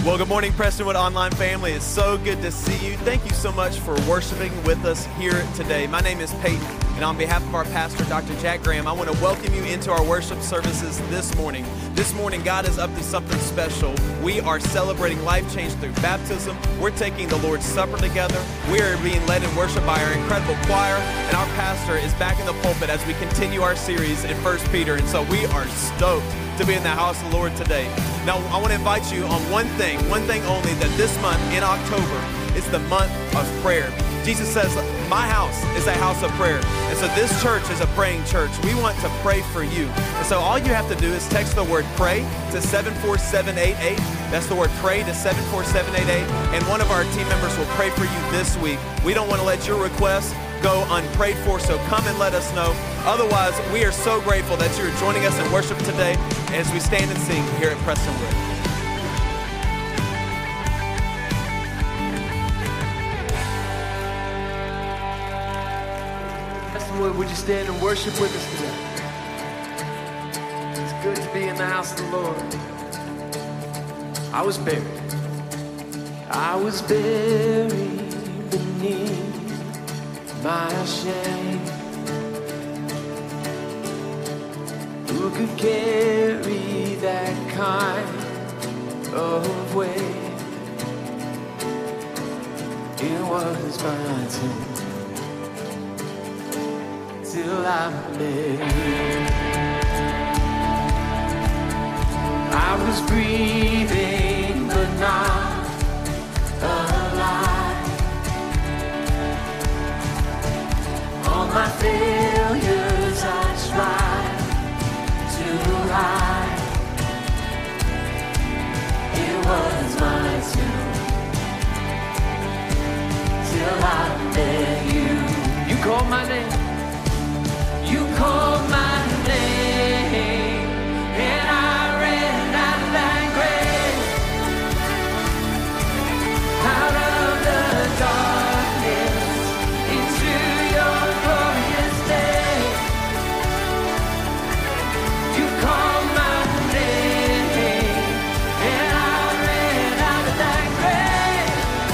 Well, good morning, Prestonwood Online family. It's so good to see you. Thank you so much for worshiping with us here today. My name is Peyton, and on behalf of our pastor, Dr. Jack Graham, I want to welcome you into our worship services this morning. This morning, God is up to something special. We are celebrating life change through baptism. We're taking the Lord's Supper together. We are being led in worship by our incredible choir, and our pastor is back in the pulpit as we continue our series in 1 Peter. And so we are stoked to be in the house of the Lord today. Now, I want to invite you on one thing only, that this month in October is the month of prayer. Jesus says, my house is a house of prayer. And so this church is a praying church. We want to pray for you. And so all you have to do is text the word pray to 74788. That's the word pray to 74788. And one of our team members will pray for you this week. We don't want to let your requests go unprayed for, so come and let us know. Otherwise, we are so grateful that you're joining us in worship today as we stand and sing here at Prestonwood. Prestonwood, would you stand and worship with us today? It's good to be in the house of the Lord. I was buried beneath my shame. Who could carry that kind of weight? It was my turn till I met you. I was breathing but not alive. All my failures I tried to hide. It was my turn till I met you. You called my name. You called my name, and I ran out of that grave, out of the darkness into your glorious day. You called my name, and I ran out of that grave,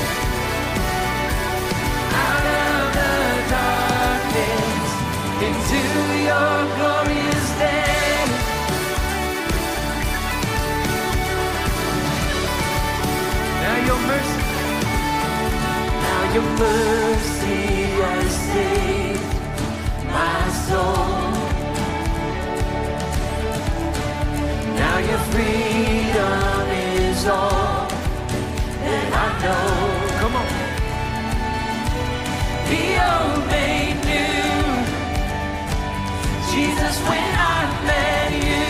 out of the darkness into your glorious day. Now your mercy has saved my soul. Now your freedom is all that I know. Come on. The old made new. Jesus, when I met you,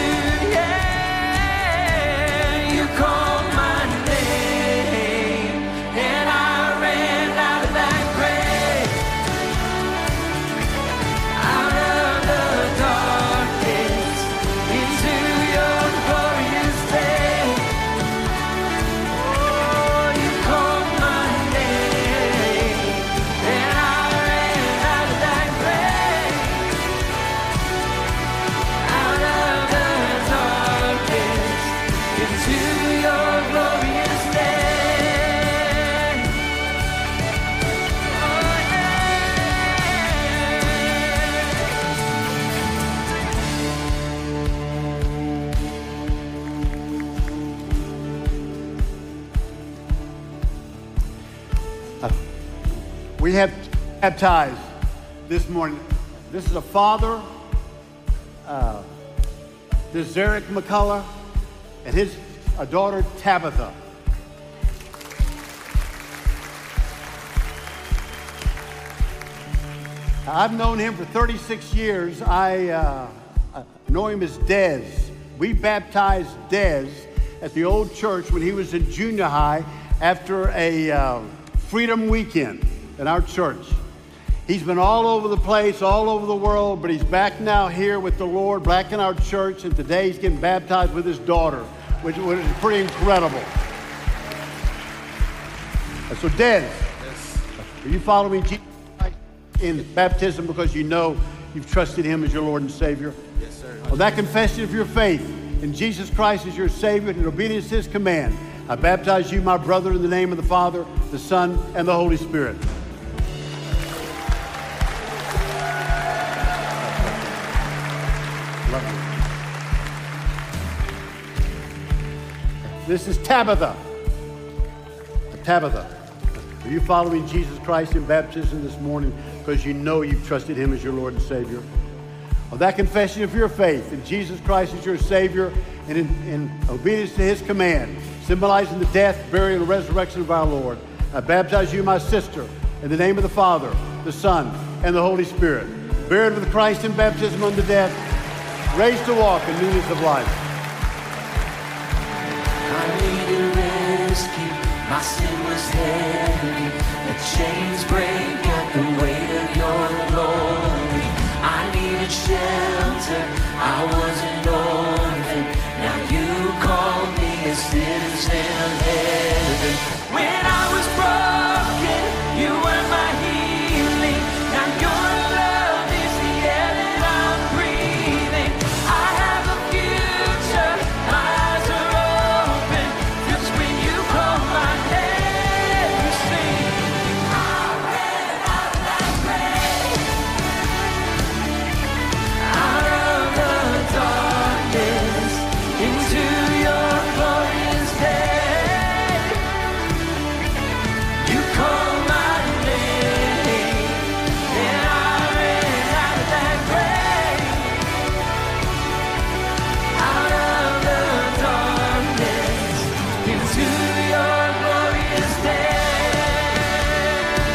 yeah, you called my name, and I ran out of that grave, out of the darkness into your glorious day. Oh, you called my name, and I ran out of that grave, out of the darkness into your glorious day. Oh, We have baptized this morning. This is a father, this is Eric McCullough, and his daughter Tabitha. I've known him for 36 years. I know him as Dez. We baptized Dez at the old church when he was in junior high after a Freedom Weekend in our church. He's been all over the place, all over the world, but he's back now here with the Lord, back in our church, and today he's getting baptized with his daughter, which is pretty incredible. So, Dez, yes. Are you following Jesus Christ in baptism because you know you've trusted him as your Lord and Savior? Yes, sir. Well, that confession of your faith in Jesus Christ as your Savior and in obedience to his command, I baptize you, my brother, in the name of the Father, the Son, and the Holy Spirit. Love you. This is Tabitha. Tabitha, are you following Jesus Christ in baptism this morning because you know you've trusted him as your Lord and Savior? Of that confession of your faith in Jesus Christ as your Savior and in obedience to his command, symbolizing the death, burial, and resurrection of our Lord, I baptize you, my sister, in the name of the Father, the Son, and the Holy Spirit, buried with Christ in baptism unto death, raised to walk in newness of life. I need a rescue. My sin was heavy. The chains break at the weight of your glory. I needed shelter. I was an orphan. Now you call me a citizen of heaven. When I was broken, you were my healing. Now your love is the air that I'm breathing. I have a future. My eyes are open. 'Cause when you call my name, you sing. I ran out like rain. Out of the darkness into your glorious day. You call my name, and I ran out like rain. Out of the darkness into your glorious day.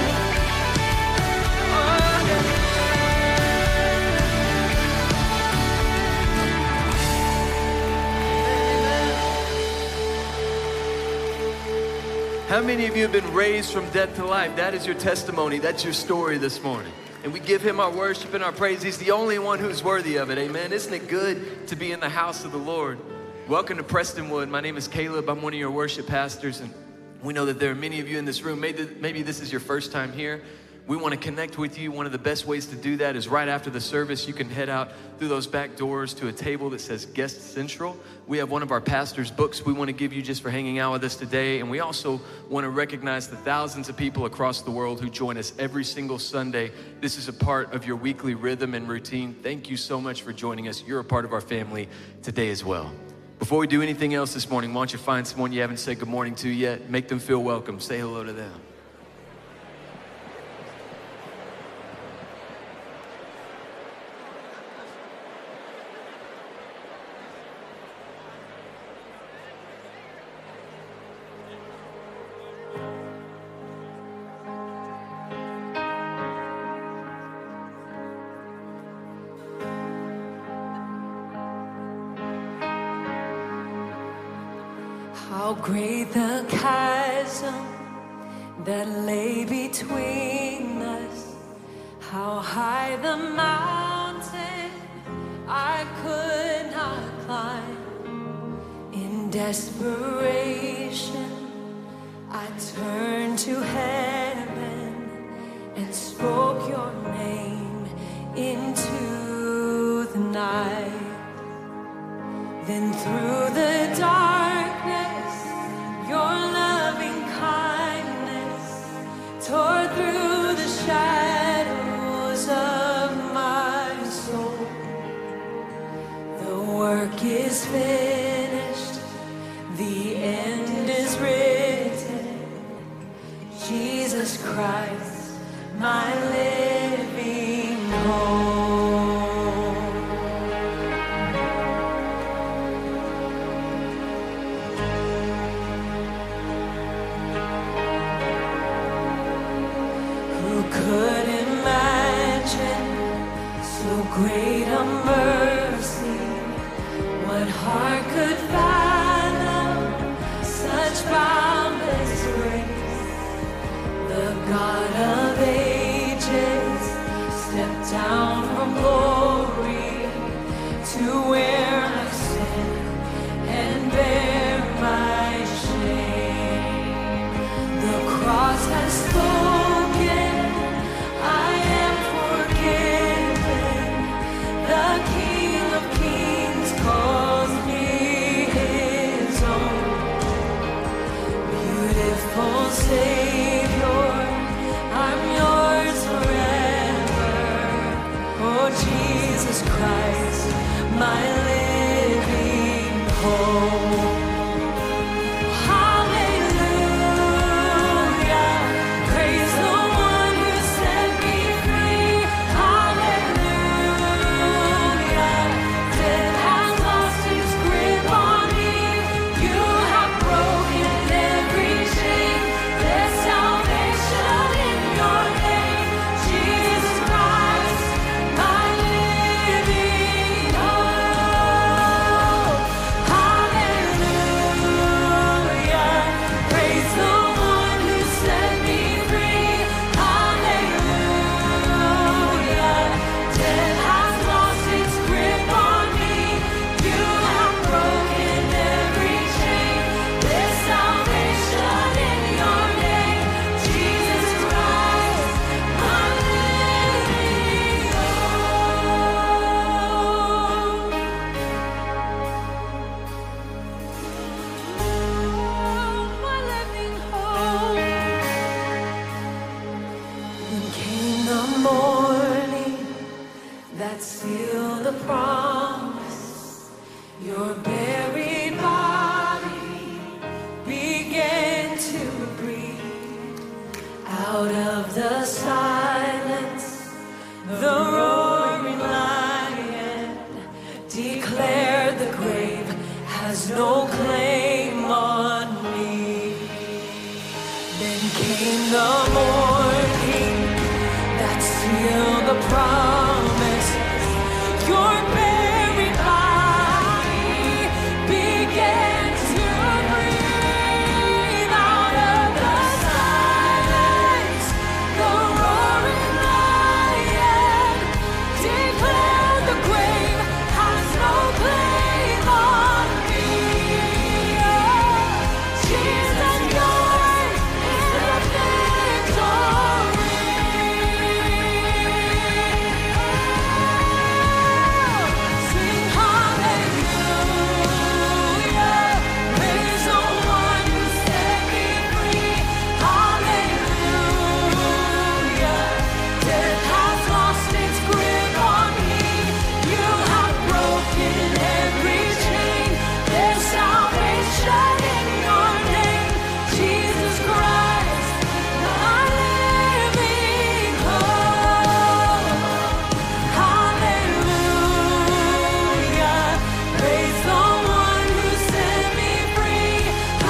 How many of you have been raised from death to life? That is your testimony. That's your story this morning. And we give him our worship and our praise. He's the only one who's worthy of it. Amen. Isn't it good to be in the house of the Lord? Welcome to Prestonwood. My name is Caleb. I'm one of your worship pastors. And we know that there are many of you in this room. Maybe this is your first time here. We want to connect with you. One of the best ways to do that is right after the service. You can head out through those back doors to a table that says Guest Central. We have one of our pastor's books we want to give you just for hanging out with us today. And we also want to recognize the thousands of people across the world who join us every single Sunday. This is a part of your weekly rhythm and routine. Thank you so much for joining us. You're a part of our family today as well. Before we do anything else this morning, why don't you find someone you haven't said good morning to yet? Make them feel welcome. Say hello to them. How great the chasm that lay between us. How high the mountain I could not climb. In desperation, I turned to heaven and spoke your name into the night. Then through the darkness, your loving kindness tore through the shadows of my soul. The work is finished, the end is written. Jesus Christ, my living hope. Could imagine so great a mercy. What heart could fathom such boundless grace? The God of ages stepped down from glory to wear my sin and bear my shame. The cross has spoken. home. Hallelujah, praise the one who set me free. Hallelujah, death has lost its grip on me. You have broken every chain. There's salvation in your name, Jesus Christ, my living hope. Hallelujah, praise the one who set me free. Hallelujah, death has lost its grip on me. You have broken every chain. There's salvation in your name, Jesus Christ, my living hope. My living hope. Then came the morning that sealed the promise. Your buried body began to breathe. Out of the silence, the roaring lion declared the grave has no claim on me. Then came the morning that sealed the promise. Your buried body began to breathe. Out of the silence, the roaring lion declared the grave has no claim on me. Jesus, yours is the victory. Sing hallelujah, praise the one who set me free. Hallelujah, death has lost its grip on me. You have broken every chain. There's salvation in your name, Jesus Christ, my living hope. Hallelujah, praise the one who set me free.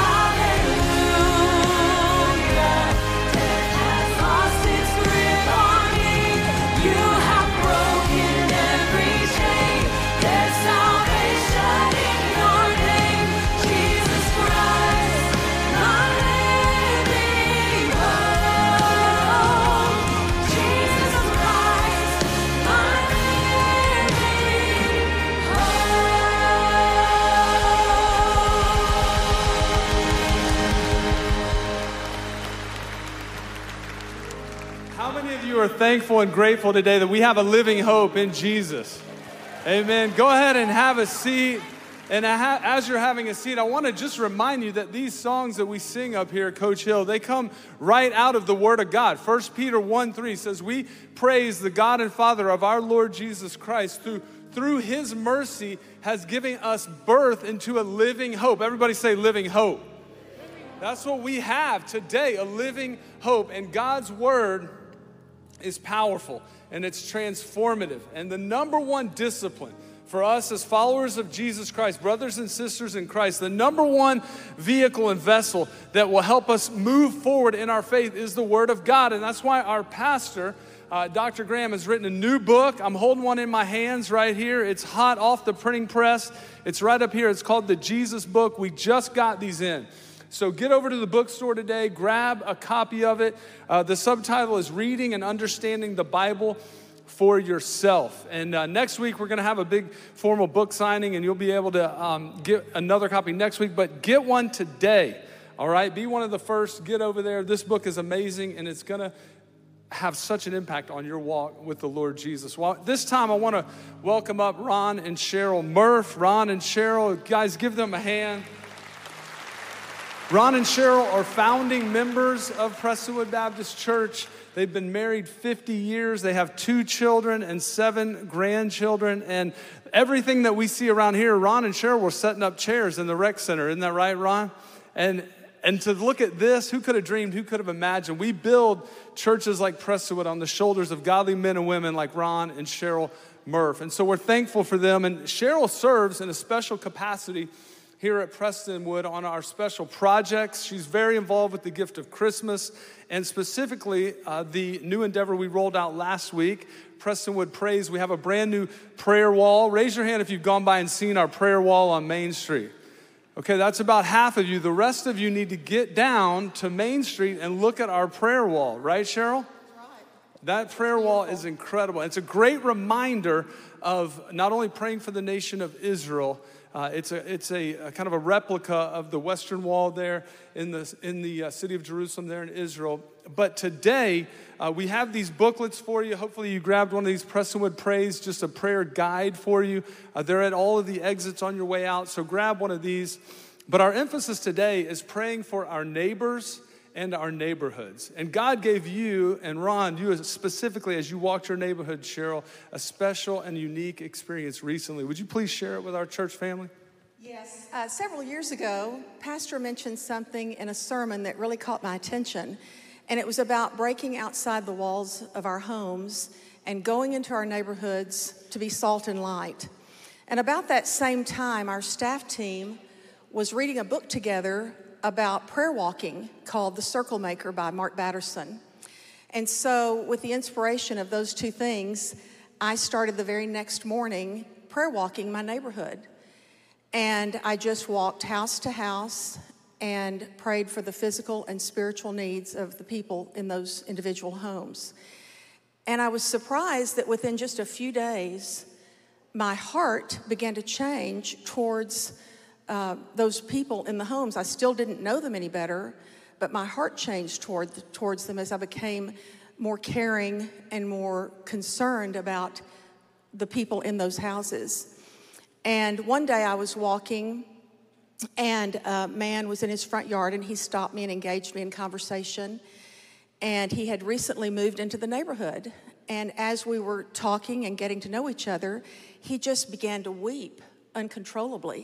Hallelujah, death has lost its grip on me. You have broken every chain. There's salvation in your name, Jesus Christ, my living hope. Jesus Christ, my living hope. How many of you are thankful and grateful today that we have a living hope in Jesus? Amen. Go ahead and have a seat. And as you're having a seat, I want to just remind you that these songs that we sing up here at Coach Hill, they come right out of the Word of God. 1 Peter 1:3 says, we praise the God and Father of our Lord Jesus Christ, through His mercy has given us birth into a living hope. Everybody say living hope. That's what we have today, a living hope. And God's Word is powerful and it's transformative. And the number one discipline for us as followers of Jesus Christ, brothers and sisters in Christ, the number one vehicle and vessel that will help us move forward in our faith is the Word of God. And that's why our pastor, Dr. Graham, has written a new book. I'm holding one in my hands right here. It's hot off the printing press. It's right up here. It's called the Jesus Book. We just got these in. So get over to the bookstore today, grab a copy of it. The subtitle is Reading and Understanding the Bible for Yourself. And next week, we're going to have a big formal book signing, and you'll be able to get another copy next week. But get one today, all right? Be one of the first. Get over there. This book is amazing, and it's going to have such an impact on your walk with the Lord Jesus. Well, this time, I want to welcome up Ron and Cheryl Murph. Ron and Cheryl, guys, give them a hand. Ron and Cheryl are founding members of Prestonwood Baptist Church. They've been married 50 years. They have 2 children and 7 grandchildren. And everything that we see around here, Ron and Cheryl were setting up chairs in the rec center. Isn't that right, Ron? And to look at this, who could have dreamed, who could have imagined? We build churches like Prestonwood on the shoulders of godly men and women like Ron and Cheryl Murph. And so we're thankful for them. And Cheryl serves in a special capacity here at Prestonwood on our special projects. She's very involved with the gift of Christmas, and specifically the new endeavor we rolled out last week, Prestonwood Prays. We have a brand new prayer wall. Raise your hand if you've gone by and seen our prayer wall on Main Street. Okay, that's about half of you. The rest of you need to get down to Main Street and look at our prayer wall. Right, Cheryl? That prayer wall is incredible. It's a great reminder of not only praying for the nation of Israel. It's a kind of a replica of the Western Wall there in the city of Jerusalem there in Israel. But today, we have these booklets for you. Hopefully you grabbed one of these Prestonwood Prays, just a prayer guide for you. They're at all of the exits on your way out, so grab one of these. But our emphasis today is praying for our neighbors and our neighborhoods. And God gave you, and Ron, you specifically, as you walked your neighborhood, Cheryl, a special and unique experience recently. Would you please share it with our church family? Yes. Several years ago, Pastor mentioned something in a sermon that really caught my attention. And it was about breaking outside the walls of our homes and going into our neighborhoods to be salt and light. And about that same time, our staff team was reading a book together about prayer walking called The Circle Maker by Mark Batterson. And so with the inspiration of those two things, I started the very next morning prayer walking my neighborhood. And I just walked house to house and prayed for the physical and spiritual needs of the people in those individual homes. And I was surprised that within just a few days, my heart began to change towards those people in the homes. I still didn't know them any better, but my heart changed towards them as I became more caring and more concerned about the people in those houses. And one day I was walking, and a man was in his front yard, and he stopped me and engaged me in conversation. And he had recently moved into the neighborhood. And as we were talking and getting to know each other, he just began to weep uncontrollably.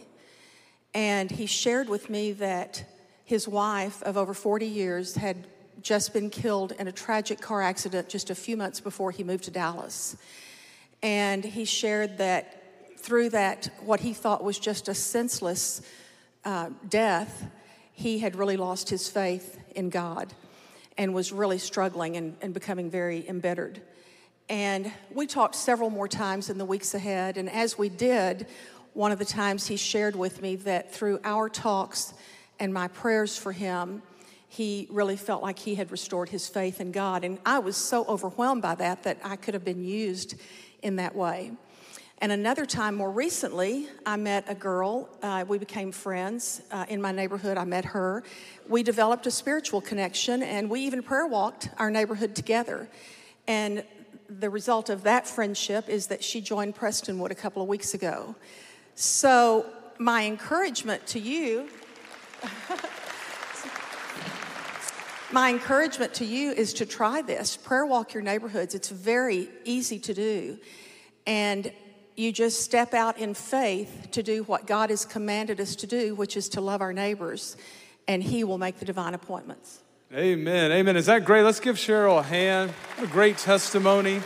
And he shared with me that his wife of over 40 years had just been killed in a tragic car accident just a few months before he moved to Dallas. And he shared that through that, what he thought was just a senseless death, he had really lost his faith in God and was really struggling and becoming very embittered. And we talked several more times in the weeks ahead, and as we did, one of the times he shared with me that through our talks and my prayers for him, he really felt like he had restored his faith in God. And I was so overwhelmed by that I could have been used in that way. And another time, more recently, I met a girl. We became friends in my neighborhood. I met her. We developed a spiritual connection, and we even prayer walked our neighborhood together. And the result of that friendship is that she joined Prestonwood a couple of weeks ago. So my encouragement to you, is to try this. Prayer walk your neighborhoods. It's very easy to do. And you just step out in faith to do what God has commanded us to do, which is to love our neighbors, and He will make the divine appointments. Amen. Amen. Is that great? Let's give Cheryl a hand. What a great testimony.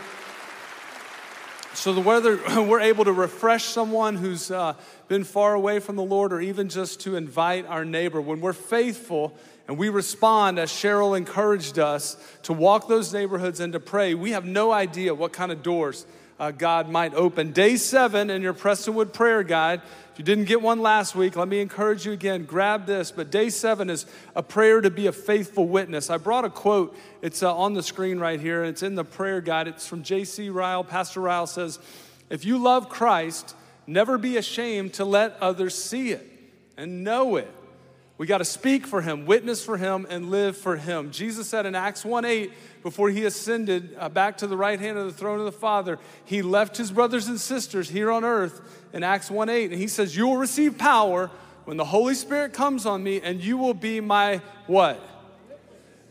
So whether we're able to refresh someone who's been far away from the Lord, or even just to invite our neighbor, when we're faithful and we respond as Cheryl encouraged us to walk those neighborhoods and to pray, we have no idea what kind of doors God might open. Day 7 in your Prestonwood prayer guide. If you didn't get one last week, let me encourage you again, grab this. But day 7 is a prayer to be a faithful witness. I brought a quote. It's on the screen right here. It's in the prayer guide. It's from J.C. Ryle. Pastor Ryle says, "If you love Christ, never be ashamed to let others see it and know it." We got to speak for Him, witness for Him, and live for Him. Jesus said in Acts 1:8, before He ascended back to the right hand of the throne of the Father, He left His brothers and sisters here on earth in Acts 1:8. And He says, "You will receive power when the Holy Spirit comes on me, and you will be my" what?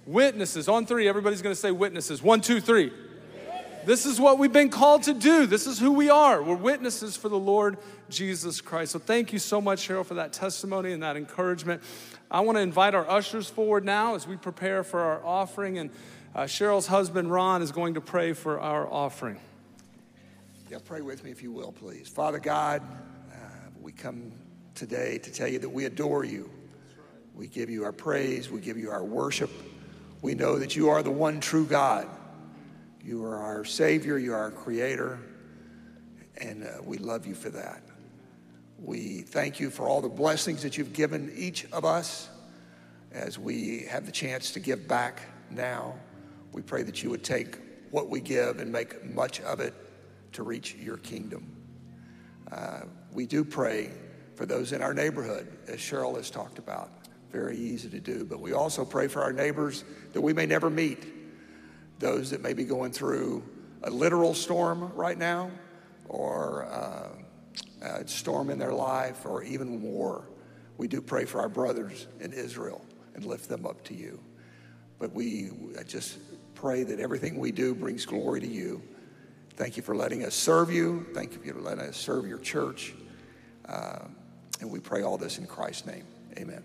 Witnesses. On three, everybody's going to say witnesses. 1, 2, 3. This is what we've been called to do. This is who we are. We're witnesses for the Lord Jesus Christ. So thank you so much, Cheryl, for that testimony and that encouragement. I want to invite our ushers forward now as we prepare for our offering. And Cheryl's husband, Ron, is going to pray for our offering. Yeah, pray with me if you will, please. Father God, we come today to tell you that we adore you. We give you our praise. We give you our worship. We know that you are the one true God. You are our Savior. You are our Creator. And we love you for that. We thank you for all the blessings that you've given each of us as we have the chance to give back now. We pray that you would take what we give and make much of it to reach your kingdom. We do pray for those in our neighborhood, as Cheryl has talked about. Very easy to do. But we also pray for our neighbors that we may never meet, those that may be going through a literal storm right now, or a storm in their life, or even war. We do pray for our brothers in Israel and lift them up to you. But we just pray that everything we do brings glory to you. Thank you for letting us serve you. Thank you for letting us serve your church. And we pray all this in Christ's name. Amen.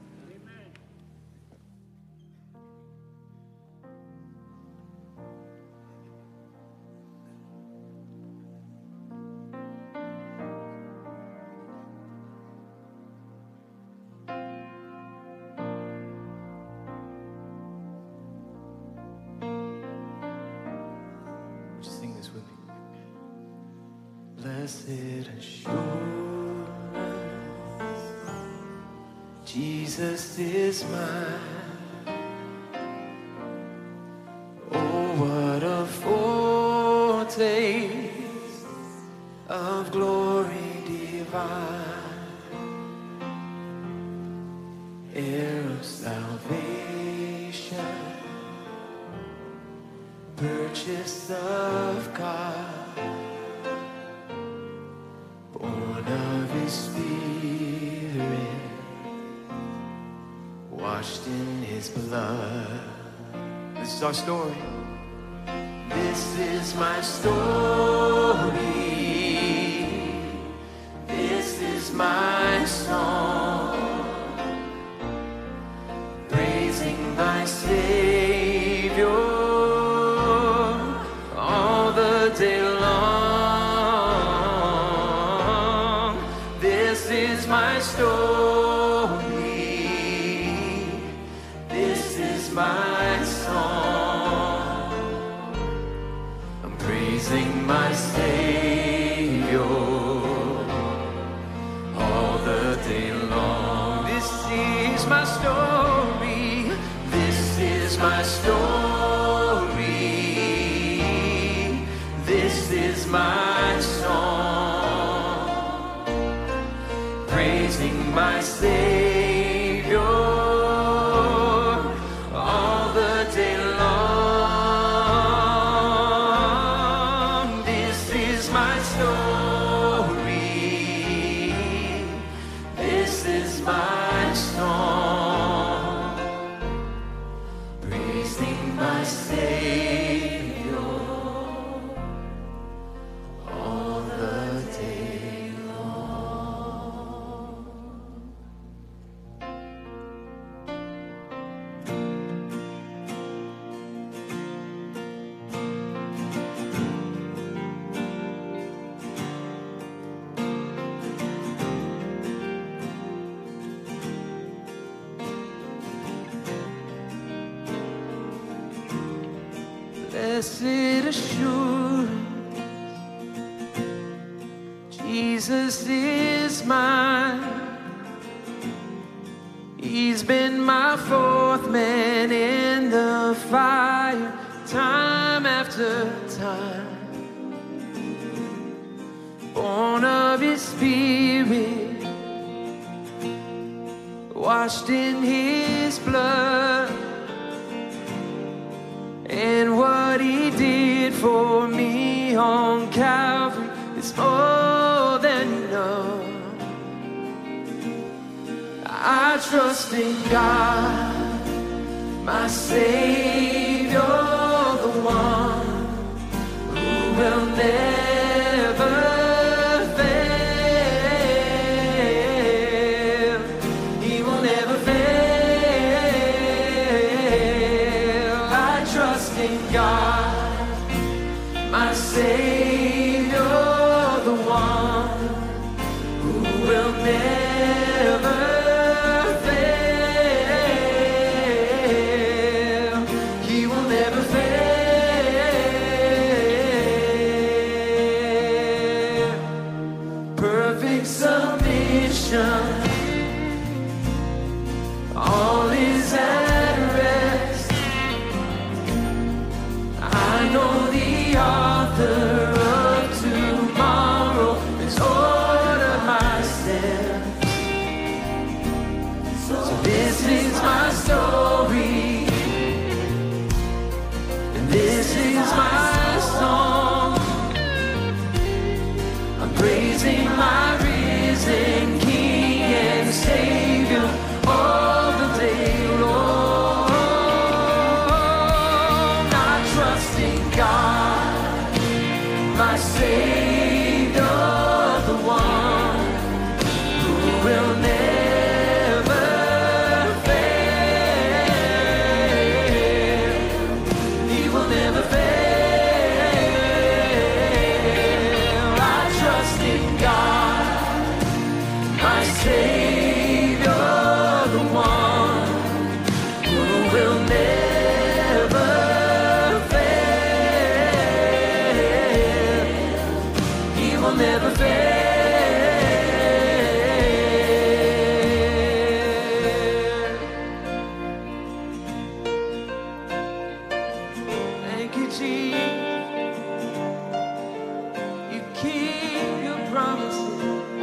Blessed assurance, Jesus is mine. Oh, what a foretaste of glory divine, heir of salvation, purchased of God, born of his Spirit, washed in his blood. This is our story. This is my story. This is my song, praising my Savior all the day long. This is my story. This is my song. I'm praising my Savior all the day long. This is my story. This is my story. This is my song, praising my Savior all the day long. This is my story. This is my song, praising my Savior all the day long. Blessed assurance, Jesus is mine. He's been my fourth man in the fire, time after time. Born of his Spirit, washed in his blood. And what he did for me on Calvary is more than enough. I trust in God, my Savior, the one who will never fail. He will never fail. I trust in God, my Savior, the one who will never fail. He will never fail. Perfect submission, all is at rest. I know the author of tomorrow is order my steps. So this is my story, and this is my song. I'm praising my risen King and Savior all the day long. I trust in God, my Savior, the one who will never fail. He will never fail. I trust in God, my Savior, the one who will never fail. He will never fail. Thank you, Jesus. You keep your promises.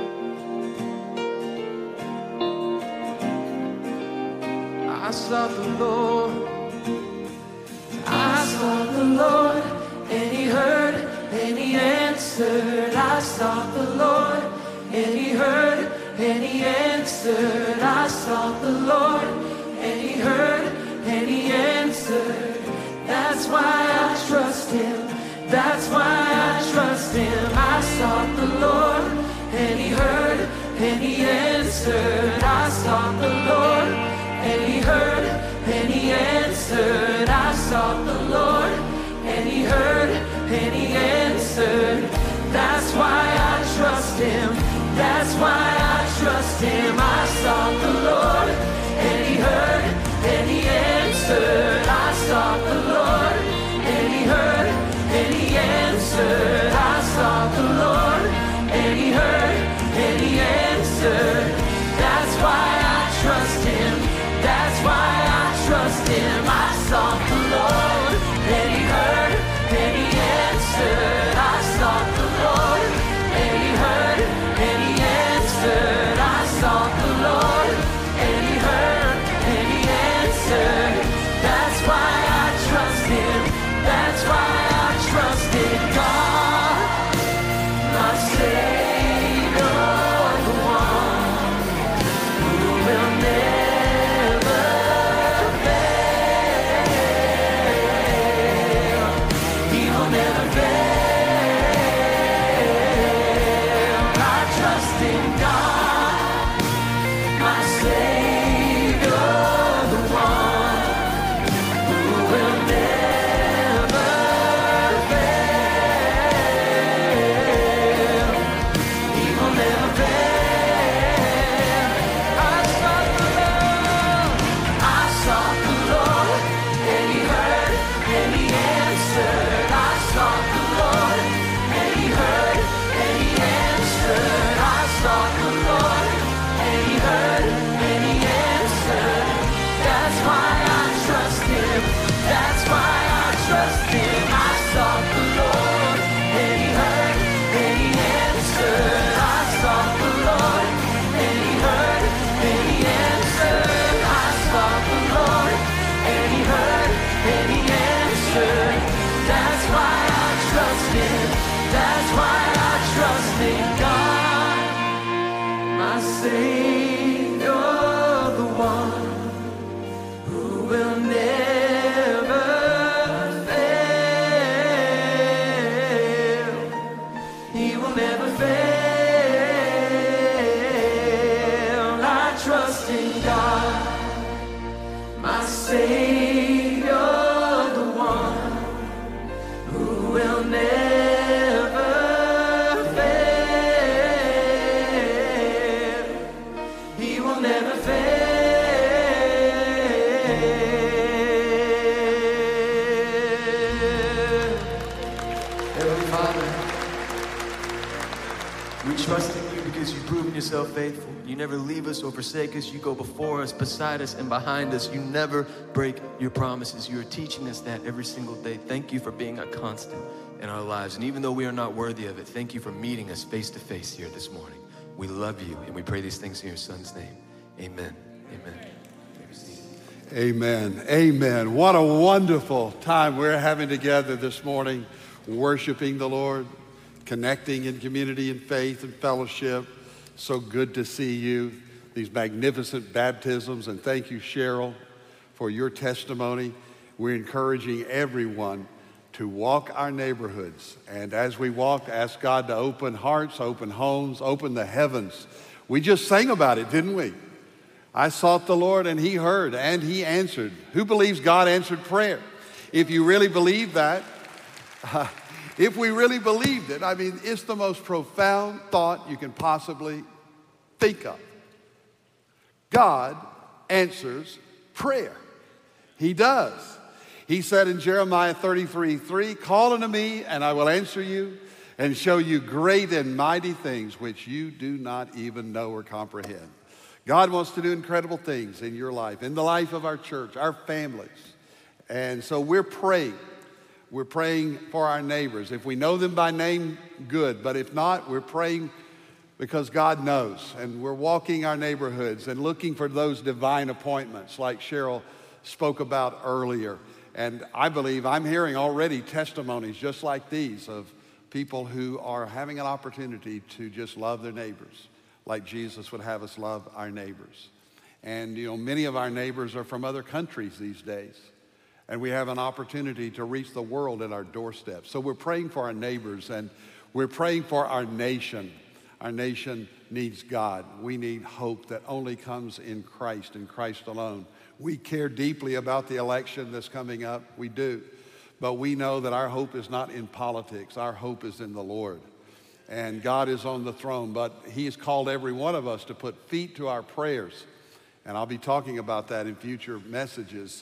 I sought the Lord. I sought the Lord, and He heard, and He answered. I sought the Lord, and He heard, and He answered. I sought the Lord, and He heard, and He answered. That's why I trust Him. That's why I trust Him. I sought the Lord, and He heard, and He answered. I sought the Lord, and He heard, and He answered. I sought the Lord, and He heard, and He answered. That's why I trust Him. That's why I trust Him. I sought the Lord, and He heard, and He answered. I sought the Lord, and He heard, and He answered. I sought the Lord, and He heard, and He answered. That's why I trust Him. That's why I trust Him. I sought the Lord, and He heard, and He answered. I sought the Lord, and He heard, and He answered. I sought the Lord, and He heard, and He answered. That's why I trust Him. That's why I trust in God, my Savior, the one who will never fail. He will never fail. I trust in God, my Savior, the one who will never fail. He will never fail. I sought the Lord. I sought the Lord, and He heard, and He answered. I sought the Lord, and He heard, and He answered. I sought the Lord, and He heard, and He answered. That's why I trust Him. That's why I trust Him. I sought the Lord, and He heard, and He answered. I sought the Lord, and He heard, and He answered. I sought the Lord, and He heard, and He answered. That's why I trust Him. That's why I trust in God, my Savior, the one who will never fail. He will never fail. I trust in God, my Savior, the one who will never fail. He will never fail. Heavenly Father, we trust in you because you've proven yourself faithful. You never leave us or forsake us. You go before us, beside us, and behind us. You never break your promises. You are teaching us that every single day. Thank you for being a constant in our lives. And even though we are not worthy of it, thank you for meeting us face to face here this morning. We love you, and we pray these things in your Son's name. Amen. Amen. Amen. Amen. What a wonderful time we're having together this morning, worshiping the Lord, connecting in community and faith and fellowship. So good to see you, these magnificent baptisms. And thank you, Cheryl, for your testimony. We're encouraging everyone to walk our neighborhoods. And as we walk, ask God to open hearts, open homes, open the heavens. We just sang about it, didn't we? I sought the Lord and he heard and he answered. Who believes God answered prayer? If you really believe that, if we really believed it, I mean, it's the most profound thought you can possibly think of. God answers prayer. He does. He said in Jeremiah 33:3, call unto me and I will answer you and show you great and mighty things which you do not even know or comprehend. God wants to do incredible things in your life, in the life of our church, our families. And so we're praying. We're praying for our neighbors. If we know them by name, good. But if not, we're praying because God knows. And we're walking our neighborhoods and looking for those divine appointments like Cheryl spoke about earlier. And I believe I'm hearing already testimonies just like these of people who are having an opportunity to just love their neighbors like Jesus would have us love our neighbors. And, you know, many of our neighbors are from other countries these days. And we have an opportunity to reach the world at our doorstep. So we're praying for our neighbors and we're praying for our nation. Our nation needs God. We need hope that only comes in Christ and Christ alone. We care deeply about the election that's coming up. We do. But we know that our hope is not in politics. Our hope is in the Lord. And God is on the throne. But he has called every one of us to put feet to our prayers. And I'll be talking about that in future messages.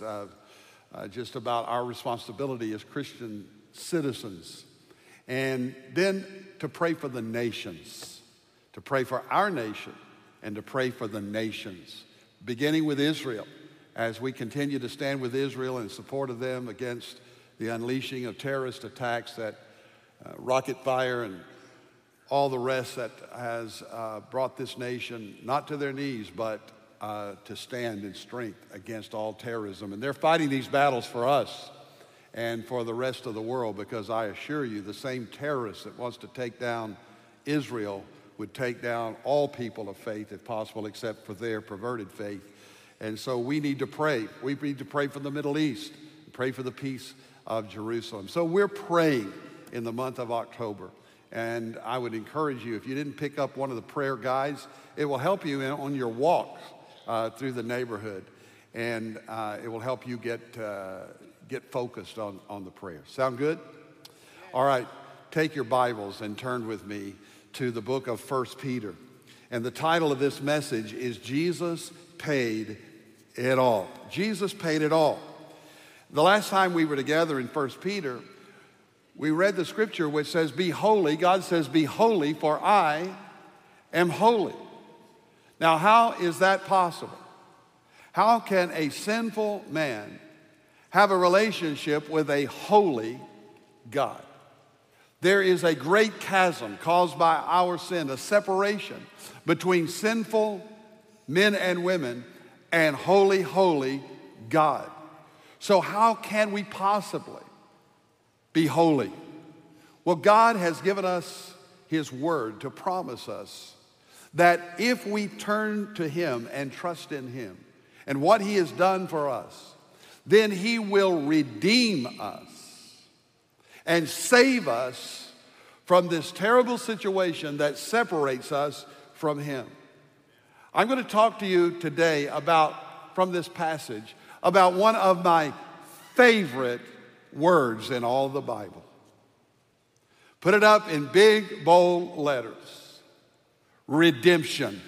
Just about our responsibility as Christian citizens. And then to pray for the nations, to pray for our nation and to pray for the nations, beginning with Israel, as we continue to stand with Israel in support of them against the unleashing of terrorist attacks, that rocket fire and all the rest that has brought this nation not to their knees, but to stand in strength against all terrorism. And they're fighting these battles for us and for the rest of the world, because I assure you the same terrorist that wants to take down Israel would take down all people of faith if possible, except for their perverted faith. And so we need to pray. We need to pray for the Middle East, pray for the peace of Jerusalem. So we're praying in the month of October. And I would encourage you, if you didn't pick up one of the prayer guides, it will help you on your walk through the neighborhood, and it will help you get focused on the prayer. Sound good? All right, take your Bibles and turn with me to the book of 1 Peter. And the title of this message is Jesus Paid It All. Jesus paid it all. The last time we were together in 1 Peter, we read the scripture which says, be holy. God says, be holy, for I am holy. Now, how is that possible? How can a sinful man have a relationship with a holy God? There is a great chasm caused by our sin, a separation between sinful men and women and holy, holy God. So how can we possibly be holy? Well, God has given us his word to promise us that if we turn to him and trust in him and what he has done for us, then he will redeem us and save us from this terrible situation that separates us from him. I'm going to talk to you today from this passage, about one of my favorite words in all the Bible. Put it up in big, bold letters. Redemption.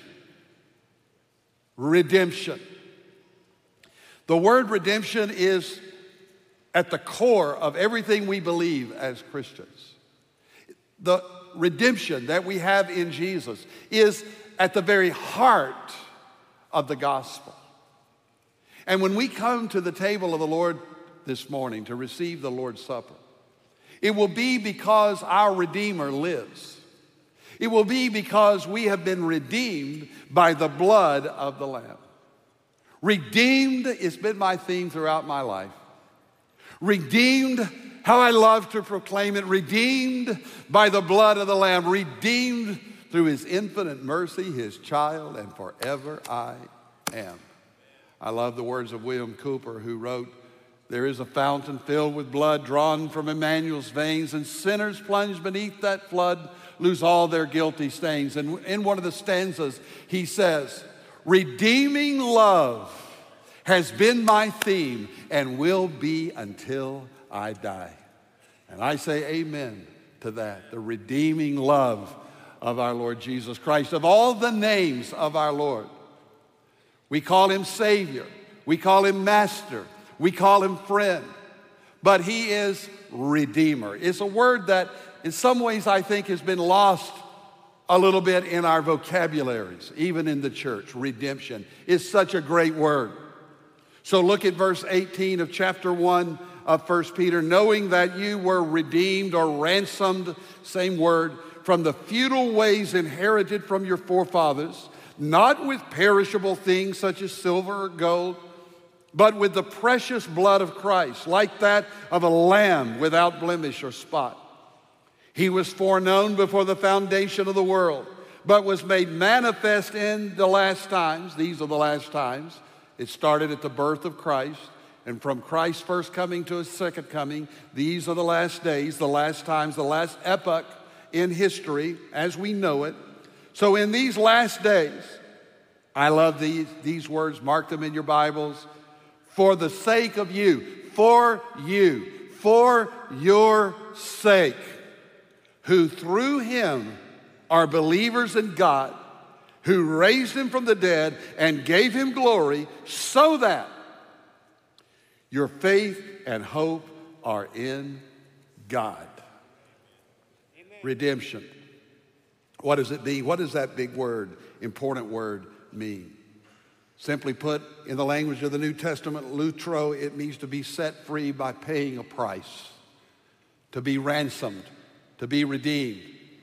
Redemption. The word redemption is at the core of everything we believe as Christians. The redemption that we have in Jesus is at the very heart of the gospel. And when we come to the table of the Lord this morning to receive the Lord's Supper, it will be because our Redeemer lives. It will be because we have been redeemed by the blood of the Lamb. Redeemed, it's been my theme throughout my life. Redeemed, how I love to proclaim it. Redeemed by the blood of the Lamb. Redeemed through his infinite mercy, his child, and forever I am. I love the words of William Cooper, who wrote, "There is a fountain filled with blood drawn from Emmanuel's veins, and sinners plunged beneath that flood lose all their guilty stains." And in one of the stanzas, he says, "Redeeming love has been my theme and will be until I die." And I say amen to that, the redeeming love of our Lord Jesus Christ. Of all the names of our Lord, we call him Savior, we call him Master, we call him Friend, but he is Redeemer. It's a word that in some ways I think has been lost a little bit in our vocabularies, even in the church. Redemption is such a great word. So look at verse 18 of chapter 1 of 1 Peter. "Knowing that you were redeemed," or ransomed, same word, "from the futile ways inherited from your forefathers, not with perishable things such as silver or gold, but with the precious blood of Christ, like that of a lamb without blemish or spot. He was foreknown before the foundation of the world, but was made manifest in the last times." These are the last times. It started at the birth of Christ, and from Christ's first coming to his second coming, these are the last days, the last times, the last epoch in history as we know it. So in these last days, I love these words, mark them in your Bibles, "for the sake of you," for you, for your sake, "who through him are believers in God, who raised him from the dead and gave him glory, so that your faith and hope are in God." Amen. Redemption. What does it mean? What does that big word, important word, mean? Simply put, in the language of the New Testament, lutro, it means to be set free by paying a price, to be ransomed, to be redeemed.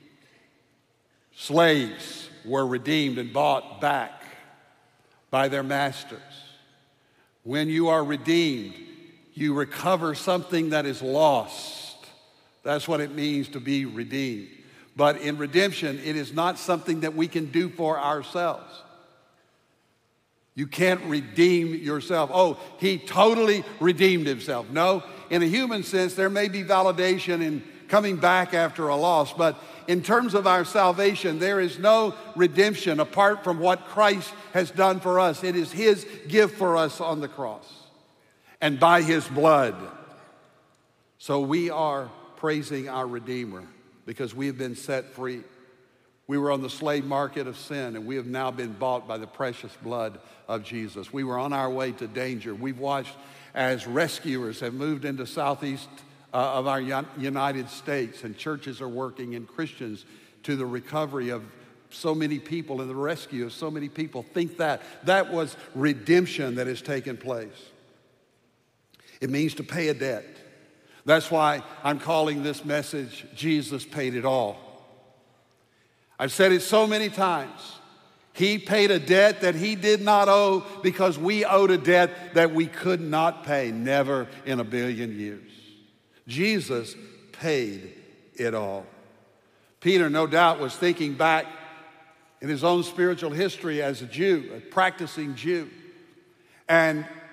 Slaves were redeemed and bought back by their masters. When you are redeemed, you recover something that is lost. That's what it means to be redeemed. But in redemption, it is not something that we can do for ourselves. You can't redeem yourself. Oh, he totally redeemed himself. No, in a human sense, there may be validation in coming back after a loss, but in terms of our salvation, there is no redemption apart from what Christ has done for us. It is his gift for us on the cross and by his blood. So we are praising our Redeemer because we have been set free. We were on the slave market of sin, and we have now been bought by the precious blood of Jesus. We were on our way to danger. We've watched as rescuers have moved into southeast of our United States, and churches are working, and Christians, to the recovery of so many people and the rescue of so many people. Think that was redemption that has taken place. It means to pay a debt. That's why I'm calling this message, Jesus Paid It All. I've said it so many times. He paid a debt that he did not owe because we owed a debt that we could not pay, never in a billion years. Jesus paid it all. Peter, no doubt, was thinking back in his own spiritual history as a Jew, a practicing Jew. And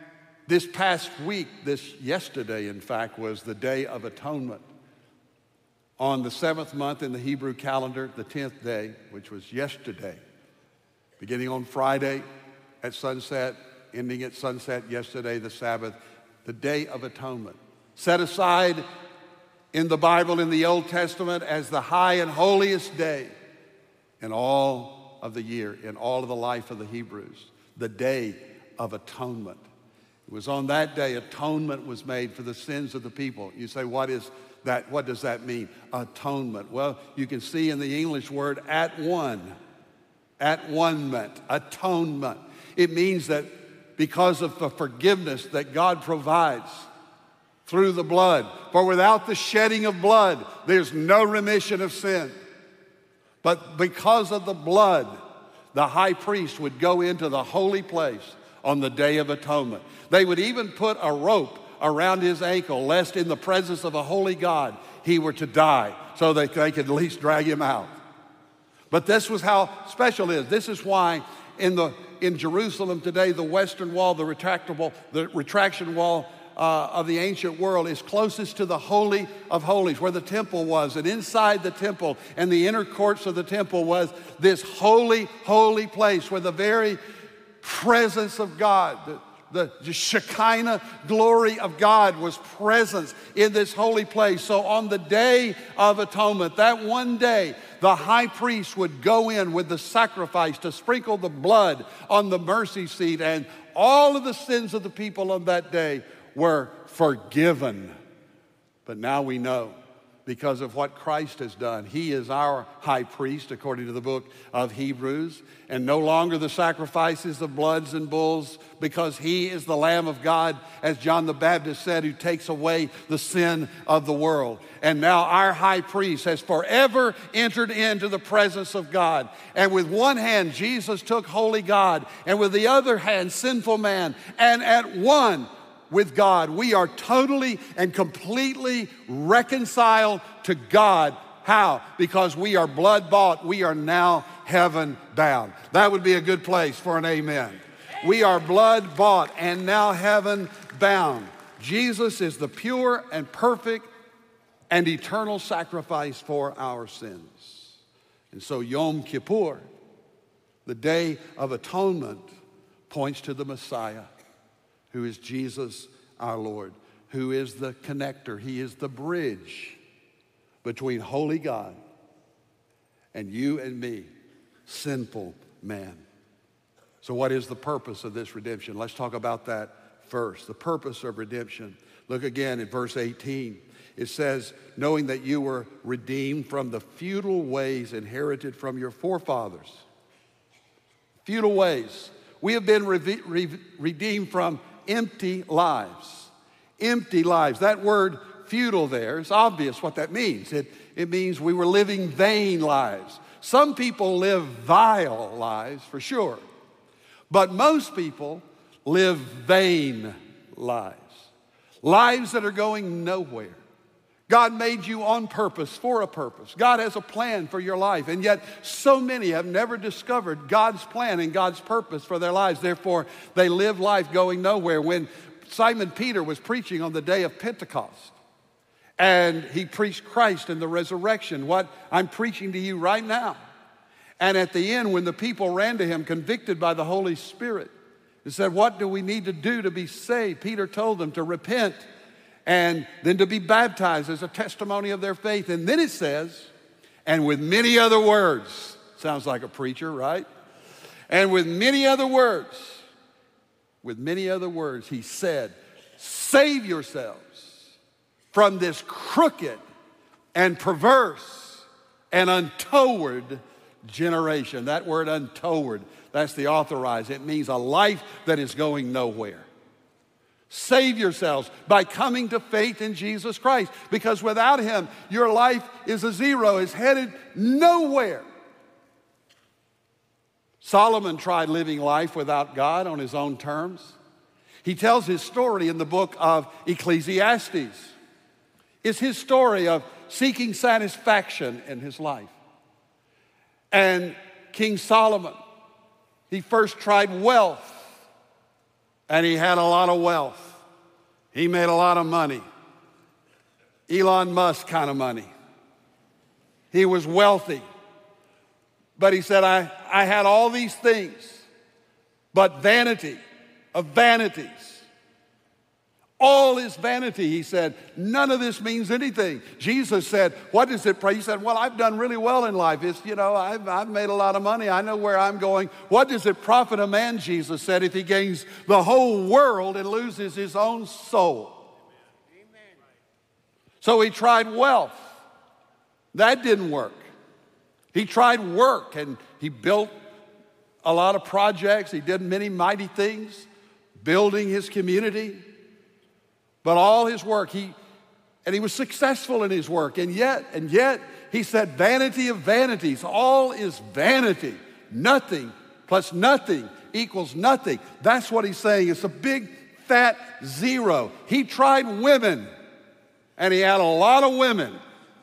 this past week, yesterday, in fact, was the Day of Atonement. On the 7th month in the Hebrew calendar, the 10th day, which was yesterday, beginning on Friday at sunset, ending at sunset yesterday, the Sabbath, the Day of Atonement, set aside in the Bible in the Old Testament as the high and holiest day in all of the year, in all of the life of the Hebrews, the Day of Atonement. It was on that day atonement was made for the sins of the people. You say, what is that? What does that mean? Atonement. Well, you can see in the English word at one-ment, atonement. It means that because of the forgiveness that God provides through the blood, for without the shedding of blood, there's no remission of sin. But because of the blood, the high priest would go into the holy place on the Day of Atonement. They would even put a rope around his ankle, lest in the presence of a holy God he were to die, so that they could at least drag him out. But this was how special it is. This is why in Jerusalem today, the Western Wall, the retraction wall of the ancient world is closest to the Holy of Holies, where the temple was. And inside the temple and the inner courts of the temple was this holy, holy place where the very presence of God, the Shekinah glory of God was present in this holy place. So on the Day of Atonement, that one day, the high priest would go in with the sacrifice to sprinkle the blood on the mercy seat, and all of the sins of the people on that day were forgiven. But now we know, because of what Christ has done, he is our high priest, according to the book of Hebrews, and no longer the sacrifices of bloods and bulls, because he is the Lamb of God, as John the Baptist said, who takes away the sin of the world. And now our high priest has forever entered into the presence of God. And with one hand, Jesus took holy God, and with the other hand, sinful man, and at one with God, we are totally and completely reconciled to God. How? Because we are blood bought. We are now heaven bound. That would be a good place for an amen. We are blood bought and now heaven bound. Jesus is the pure and perfect and eternal sacrifice for our sins. And so Yom Kippur, the Day of Atonement, points to the Messiah, who is Jesus our Lord, who is the connector. He is the bridge between holy God and you and me, sinful man. So what is the purpose of this redemption? Let's talk about that first. The purpose of redemption. Look again at verse 18. It says, knowing that you were redeemed from the futile ways inherited from your forefathers. Futile ways. We have been redeemed from empty lives. Empty lives. That word futile there, it's obvious what that means. It means we were living vain lives. Some people live vile lives, for sure. But most people live vain lives. Lives that are going nowhere. God made you on purpose, for a purpose. God has a plan for your life, and yet so many have never discovered God's plan and God's purpose for their lives. Therefore, they live life going nowhere. When Simon Peter was preaching on the day of Pentecost, and he preached Christ and the resurrection, what I'm preaching to you right now. And at the end, when the people ran to him, convicted by the Holy Spirit, he said, what do we need to do to be saved? Peter told them to repent and then to be baptized as a testimony of their faith. And then it says, and with many other words, sounds like a preacher, right? And with many other words, he said, save yourselves from this crooked and perverse and untoward generation. That word untoward, that's the authorized. It means a life that is going nowhere. Save yourselves by coming to faith in Jesus Christ, because without him, your life is a zero, is headed nowhere. Solomon tried living life without God on his own terms. He tells his story in the book of Ecclesiastes. It's his story of seeking satisfaction in his life. And King Solomon, he first tried wealth and he had a lot of wealth. He made a lot of money. Elon Musk kind of money. He was wealthy. But he said, I had all these things, but vanity of vanities. All is vanity, he said. None of this means anything. Jesus said, what does it pray? He said, well, I've done really well in life. It's, I've made a lot of money. I know where I'm going. What does it profit a man, Jesus said, if he gains the whole world and loses his own soul? Amen. So he tried wealth. That didn't work. He tried work, and he built a lot of projects. He did many mighty things, building his community. But all his work, he was successful in his work. And yet, he said, vanity of vanities, all is vanity. Nothing plus nothing equals nothing. That's what he's saying. It's a big, fat zero. He tried women, and he had a lot of women.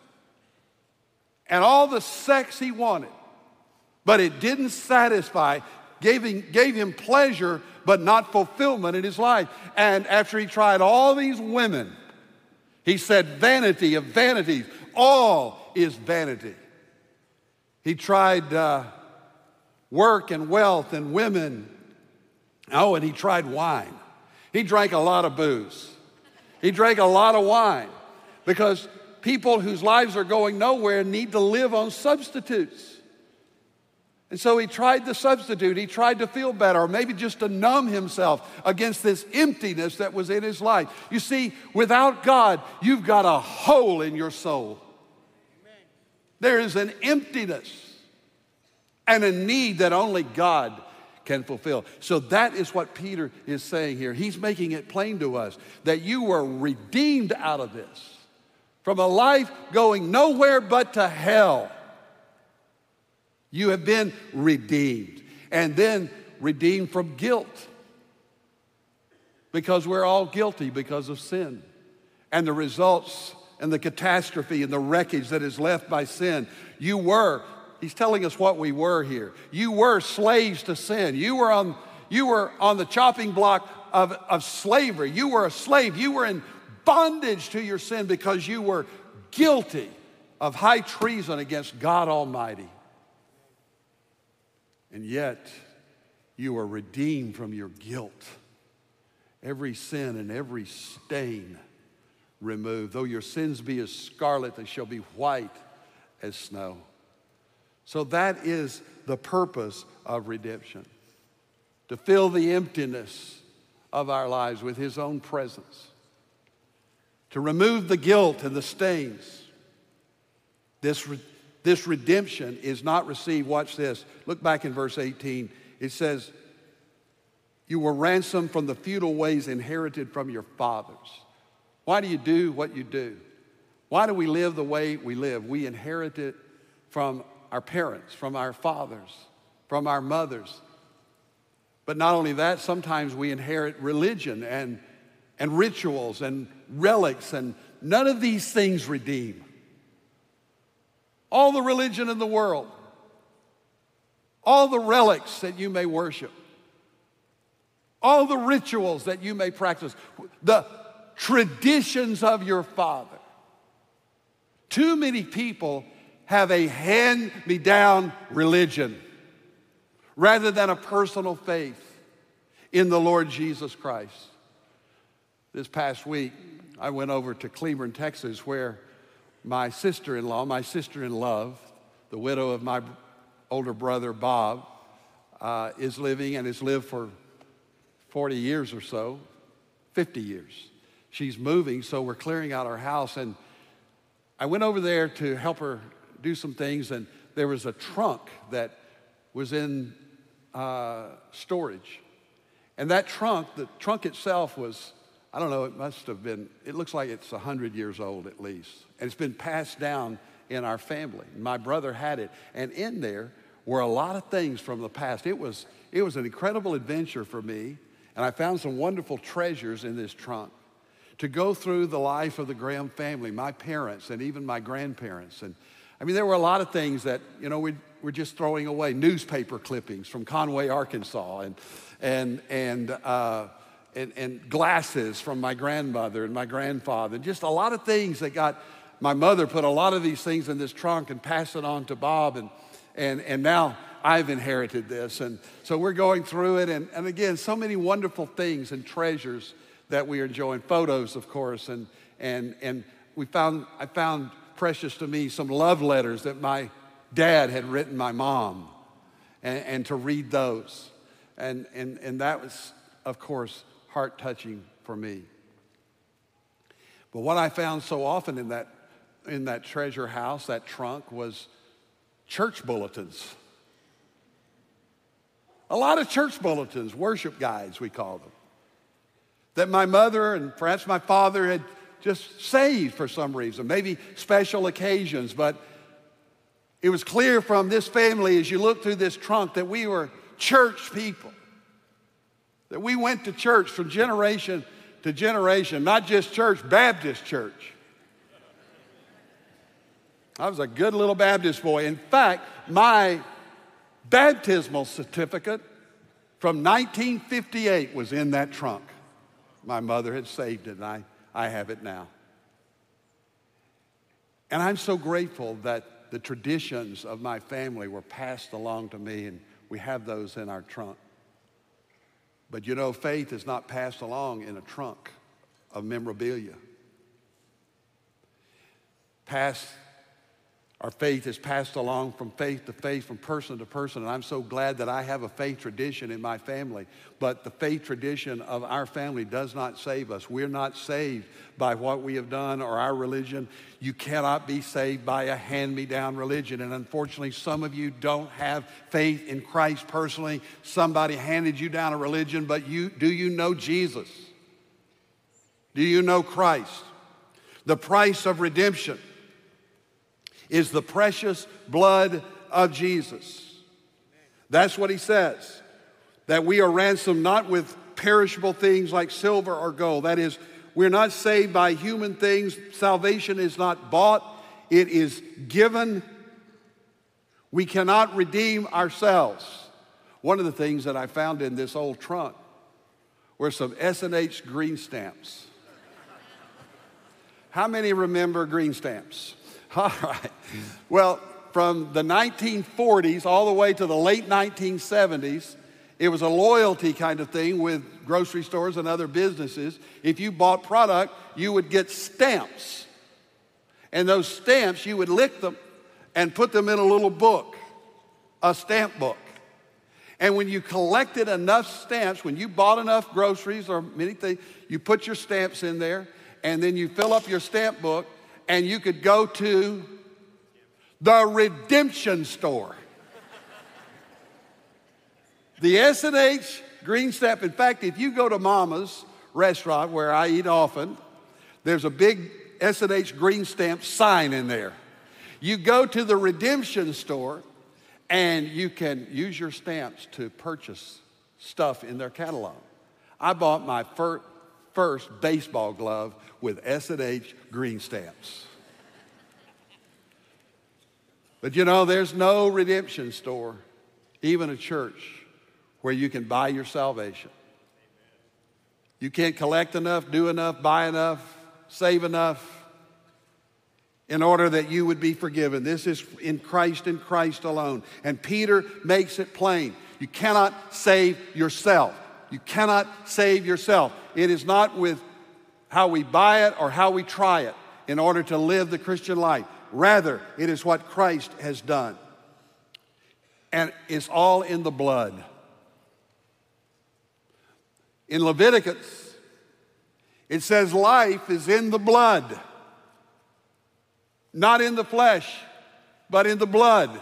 And all the sex he wanted. But it didn't satisfy, gave him pleasure, but not fulfillment in his life. And after he tried all these women, he said, vanity of vanities, all is vanity. He tried work and wealth and women. Oh, and he tried wine. He drank a lot of booze. He drank a lot of wine because people whose lives are going nowhere need to live on substitutes. And so he tried the substitute. He tried to feel better, or maybe just to numb himself against this emptiness that was in his life. You see, without God, you've got a hole in your soul. Amen. There is an emptiness and a need that only God can fulfill. So that is what Peter is saying here. He's making it plain to us that you were redeemed out of this, from a life going nowhere but to hell. You have been redeemed, and then redeemed from guilt, because we're all guilty because of sin and the results and the catastrophe and the wreckage that is left by sin. He's telling us what we were here. You were slaves to sin. You were on the chopping block of slavery. You were a slave. You were in bondage to your sin because you were guilty of high treason against God Almighty. And yet, you are redeemed from your guilt. Every sin and every stain removed. Though your sins be as scarlet, they shall be white as snow. So that is the purpose of redemption. To fill the emptiness of our lives with His own presence. To remove the guilt and the stains. This redemption is not received, watch this, look back in verse 18. It says, you were ransomed from the futile ways inherited from your fathers. Why do you do what you do? Why do we live the way we live? We inherit it from our parents, from our fathers, from our mothers. But not only that, sometimes we inherit religion and rituals and relics, and none of these things redeem. All the religion in the world, all the relics that you may worship, all the rituals that you may practice, the traditions of your father. Too many people have a hand-me-down religion rather than a personal faith in the Lord Jesus Christ. This past week, I went over to Cleburne, Texas, where my sister-in-law, my sister-in-love, the widow of my older brother, Bob, is living and has lived for 40 years or so, 50 years. She's moving, so we're clearing out our house. And I went over there to help her do some things, and there was a trunk that was in storage. And that trunk, the trunk itself was, I don't know, it looks like it's 100 years old at least. And it's been passed down in our family. My brother had it. And in there were a lot of things from the past. It was an incredible adventure for me. And I found some wonderful treasures in this trunk to go through the life of the Graham family, my parents and even my grandparents. And I mean, there were a lot of things that, we're just throwing away. Newspaper clippings from Conway, Arkansas, and and glasses from my grandmother and my grandfather. Just a lot of things that got, my mother put a lot of these things in this trunk and passed it on to Bob. And now I've inherited this. And so we're going through it. And again, so many wonderful things and treasures that we are enjoying. Photos, of course. And I found precious to me some love letters that my dad had written my mom, and to read those. And that was, of course, heart-touching for me. But what I found so often in that treasure house, that trunk, was church bulletins. A lot of church bulletins, worship guides, we call them, that my mother and perhaps my father had just saved for some reason, maybe special occasions. But it was clear from this family, as you look through this trunk, that we were church people, that we went to church from generation to generation, not just church, Baptist church. I was a good little Baptist boy. In fact, my baptismal certificate from 1958 was in that trunk. My mother had saved it, and I have it now. And I'm so grateful that the traditions of my family were passed along to me, and we have those in our trunk. But you know, faith is not passed along in a trunk of memorabilia. Our faith is passed along from faith to faith, from person to person, and I'm so glad that I have a faith tradition in my family. But the faith tradition of our family does not save us. We're not saved by what we have done or our religion. You cannot be saved by a hand-me-down religion, and unfortunately, some of you don't have faith in Christ personally. Somebody handed you down a religion, but do you know Jesus? Do you know Christ? The price of redemption is the precious blood of Jesus. That's what he says, that we are ransomed not with perishable things like silver or gold. That is, we're not saved by human things. Salvation is not bought, it is given. We cannot redeem ourselves. One of the things that I found in this old trunk were some S&H green stamps. How many remember green stamps? All right. Well, from the 1940s all the way to the late 1970s, it was a loyalty kind of thing with grocery stores and other businesses. If you bought product, you would get stamps. And those stamps, you would lick them and put them in a little book, a stamp book. And when you collected enough stamps, when you bought enough groceries or many things, you put your stamps in there, and then you fill up your stamp book, and you could go to the redemption store. The S&H green stamp. In fact, if you go to Mama's restaurant, where I eat often, there's a big S&H green stamp sign in there. You go to the redemption store, and you can use your stamps to purchase stuff in their catalog. I bought my first baseball glove with S&H green stamps. But you know, there's no redemption store, even a church, where you can buy your salvation. You can't collect enough, do enough, buy enough, save enough in order that you would be forgiven. This is in Christ alone. And Peter makes it plain. You cannot save yourself. You cannot save yourself. It is not with how we buy it or how we try it in order to live the Christian life. Rather, it is what Christ has done. And it's all in the blood. In Leviticus, it says life is in the blood. Not in the flesh, but in the blood.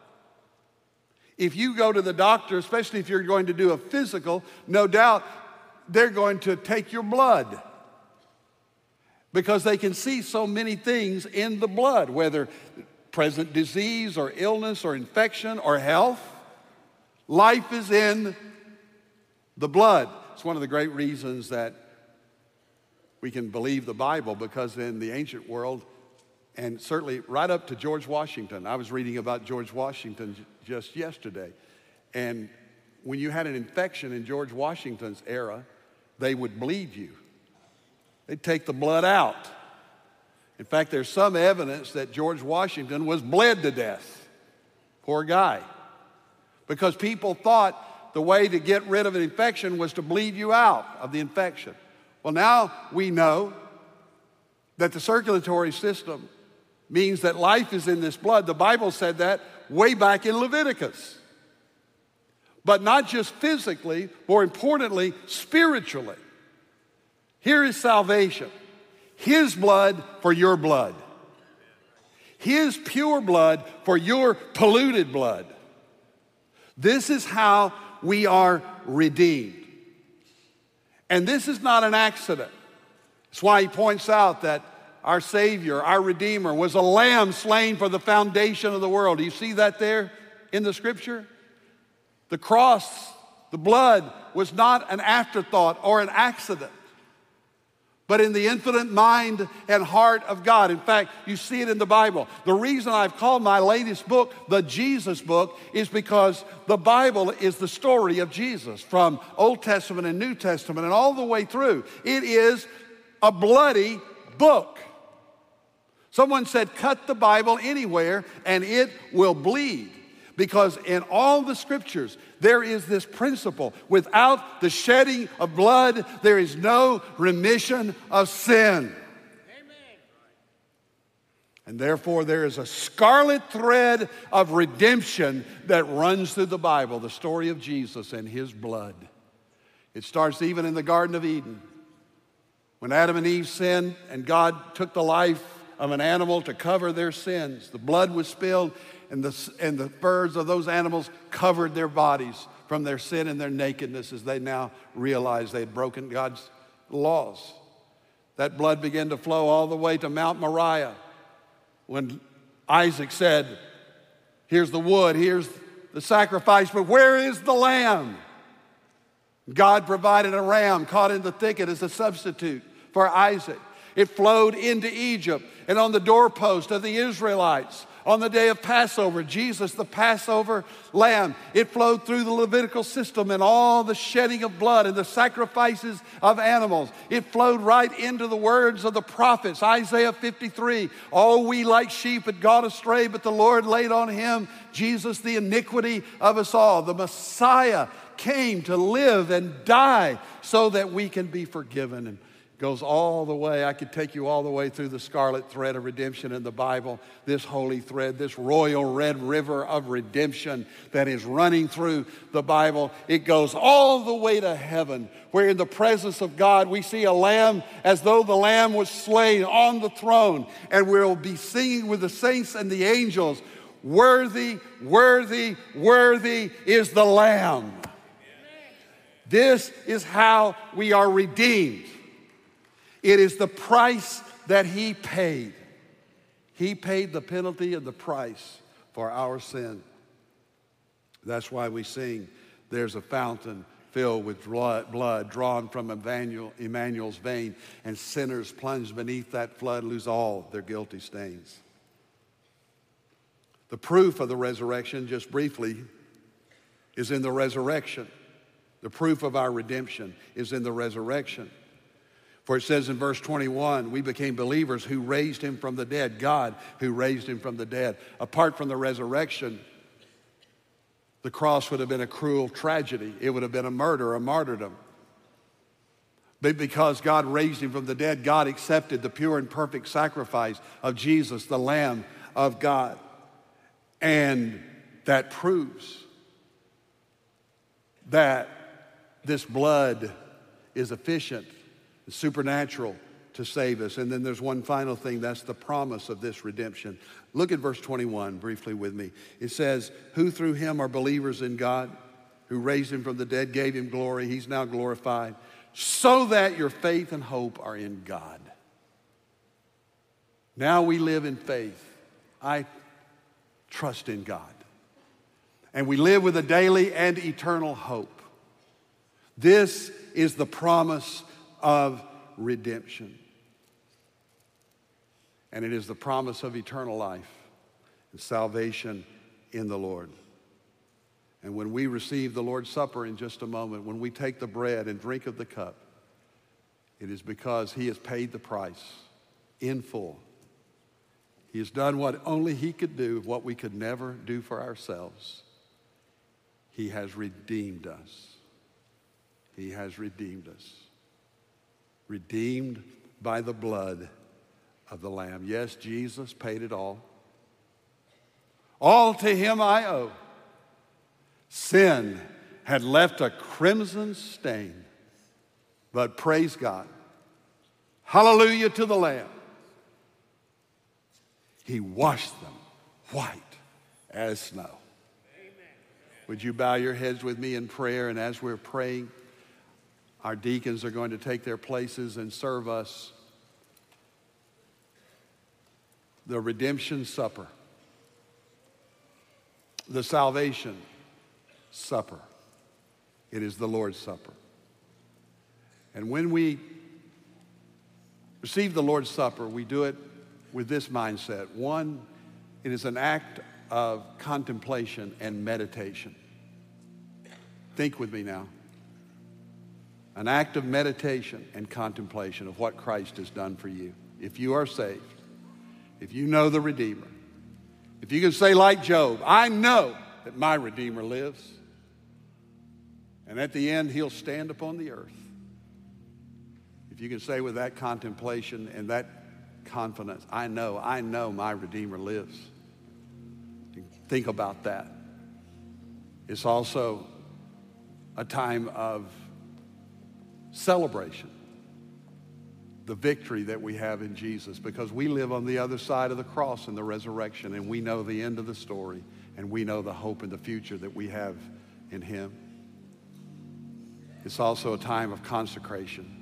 If you go to the doctor, especially if you're going to do a physical, no doubt they're going to take your blood, because they can see so many things in the blood, whether present disease or illness or infection or health. Life is in the blood. It's one of the great reasons that we can believe the Bible, because in the ancient world, and certainly right up to George Washington, I was reading about George Washington just yesterday, and when you had an infection in George Washington's era, they would bleed you. They'd take the blood out. In fact, there's some evidence that George Washington was bled to death. Poor guy. Because people thought the way to get rid of an infection was to bleed you out of the infection. Well, now we know that the circulatory system means that life is in this blood. The Bible said that way back in Leviticus. But not just physically, more importantly, spiritually. Here is salvation. His blood for your blood. His pure blood for your polluted blood. This is how we are redeemed. And this is not an accident. That's why he points out that our Savior, our Redeemer, was a lamb slain for the foundation of the world. Do you see that there in the scripture? The cross, the blood, was not an afterthought or an accident, but in the infinite mind and heart of God. In fact, you see it in the Bible. The reason I've called my latest book the Jesus book is because the Bible is the story of Jesus from Old Testament and New Testament and all the way through. It is a bloody book. Someone said, cut the Bible anywhere and it will bleed. Because in all the scriptures, there is this principle. Without the shedding of blood, there is no remission of sin. Amen. And therefore, there is a scarlet thread of redemption that runs through the Bible, the story of Jesus and his blood. It starts even in the Garden of Eden. When Adam and Eve sinned and God took the life of an animal to cover their sins, the blood was spilled and the furs of those animals covered their bodies from their sin and their nakedness as they now realized they had broken God's laws. That blood began to flow all the way to Mount Moriah when Isaac said, here's the wood, here's the sacrifice, but where is the lamb? God provided a ram caught in the thicket as a substitute for Isaac. It flowed into Egypt and on the doorpost of the Israelites. On the day of Passover, Jesus, the Passover lamb, it flowed through the Levitical system and all the shedding of blood and the sacrifices of animals. It flowed right into the words of the prophets. Isaiah 53, all we like sheep had gone astray, but the Lord laid on him, Jesus, the iniquity of us all. The Messiah came to live and die so that we can be forgiven. And goes all the way. I could take you all the way through the scarlet thread of redemption in the Bible, this holy thread, this royal red river of redemption that is running through the Bible. It goes all the way to heaven, where in the presence of God we see a lamb as though the lamb was slain on the throne, and we'll be singing with the saints and the angels, worthy, worthy, worthy is the Lamb. This is how we are redeemed. It is the price that he paid. He paid the penalty and the price for our sin. That's why we sing, there's a fountain filled with blood drawn from Emmanuel's vein, and sinners plunged beneath that flood lose all their guilty stains. The proof of the resurrection, just briefly, is in the resurrection. The proof of our redemption is in the resurrection. For it says in verse 21, we became believers who raised him from the dead. God who raised him from the dead. Apart from the resurrection, the cross would have been a cruel tragedy. It would have been a murder, a martyrdom. But because God raised him from the dead, God accepted the pure and perfect sacrifice of Jesus, the Lamb of God. And that proves that this blood is efficient, supernatural to save us. And then there's one final thing, that's the promise of this redemption. Look at verse 21 briefly with me. It says, who through him are believers in God, who raised him from the dead, gave him glory, he's now glorified, so that your faith and hope are in God. Now we live in faith. I trust in God. And we live with a daily and eternal hope. This is the promise of redemption. And it is the promise of eternal life and salvation in the Lord. And when we receive the Lord's Supper in just a moment, when we take the bread and drink of the cup, it is because he has paid the price in full. He has done what only he could do, what we could never do for ourselves. He has redeemed us. He has redeemed us. Redeemed by the blood of the Lamb. Yes, Jesus paid it all. All to him I owe. Sin had left a crimson stain, but praise God. Hallelujah to the Lamb. He washed them white as snow. Amen. Would you bow your heads with me in prayer? And as we're praying, our deacons are going to take their places and serve us the redemption supper, the salvation supper. It is the Lord's Supper. And when we receive the Lord's Supper, we do it with this mindset. One, it is an act of contemplation and meditation. Think with me now. An act of meditation and contemplation of what Christ has done for you. If you are saved, if you know the Redeemer, if you can say like Job, I know that my Redeemer lives, and at the end he'll stand upon the earth. If you can say with that contemplation and that confidence, I know my Redeemer lives. Think about that. It's also a time of celebration, the victory that we have in Jesus, because we live on the other side of the cross and the resurrection, and we know the end of the story, and we know the hope and the future that we have in him. It's also a time of consecration.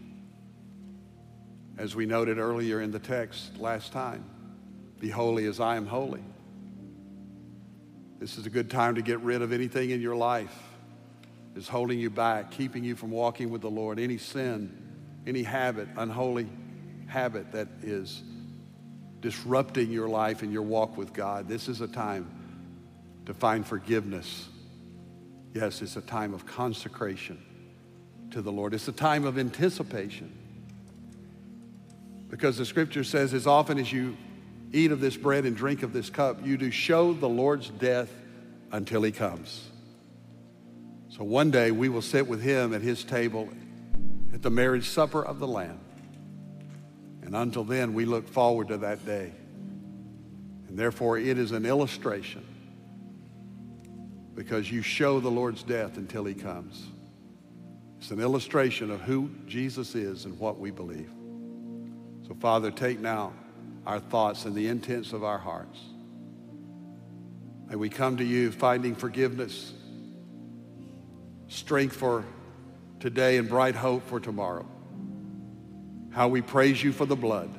As we noted earlier in the text last time, be holy as I am holy. This is a good time to get rid of anything in your life that's holding you back, keeping you from walking with the Lord. Any sin, any habit, unholy habit that is disrupting your life and your walk with God. This is a time to find forgiveness. Yes, it's a time of consecration to the Lord. It's a time of anticipation. Because the scripture says, as often as you eat of this bread and drink of this cup, you do show the Lord's death until he comes. So one day we will sit with him at his table at the marriage supper of the Lamb. And until then, we look forward to that day. And therefore, it is an illustration, because you show the Lord's death until he comes. It's an illustration of who Jesus is and what we believe. So, Father, take now our thoughts and the intents of our hearts. May we come to you finding forgiveness, strength for today, and bright hope for tomorrow. How we praise you for the blood.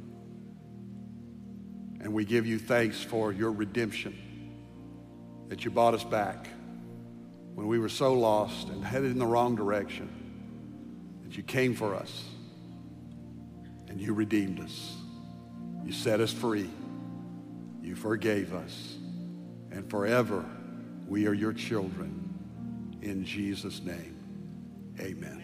And we give you thanks for your redemption, that you bought us back when we were so lost and headed in the wrong direction, that you came for us. And you redeemed us. You set us free. You forgave us. And forever we are your children. In Jesus' name, amen.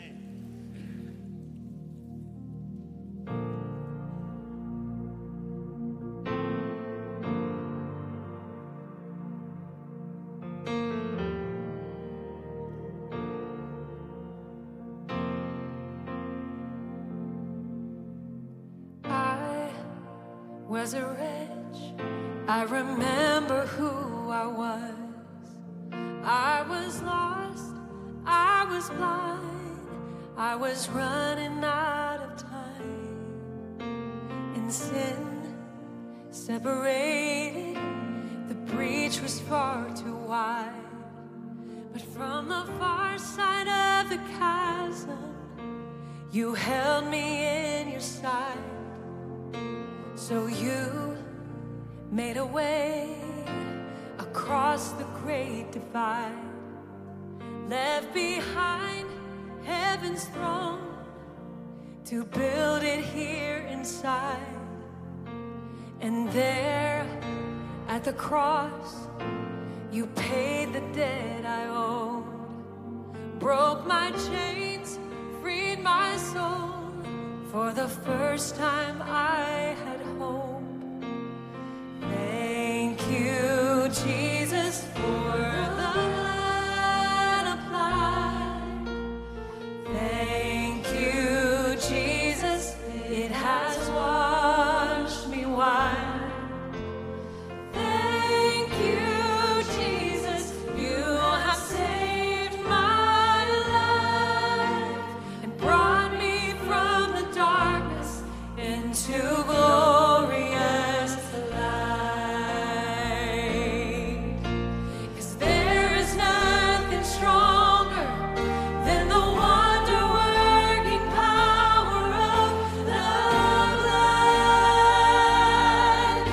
Was a wretch, I remember who I was. I was lost, I was blind, I was running out of time. And sin separated, the breach was far too wide. But from the far side of the chasm, you held me in your sight. So you made a way across the great divide, left behind heaven's throne to build it here inside. And there at the cross, you paid the debt I owed, broke my chains, freed my soul, For the first time I had hope. Thank you, Jesus, for the blood applied. Thank you, Jesus, it has washed me white. Thank you, Jesus, you have saved my life and brought me from the darkness into glorious light. 'Cause there is nothing stronger than the wonder-working power of the blood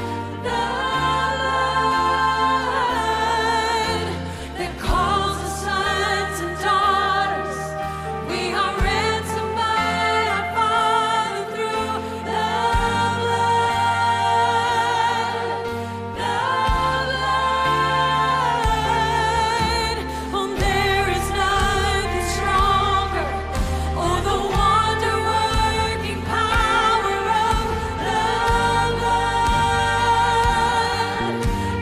that calls us sons and daughters. We are ransomed by our Father through the blood. Oh, there is nothing stronger. Oh, the wonder-working power of the blood.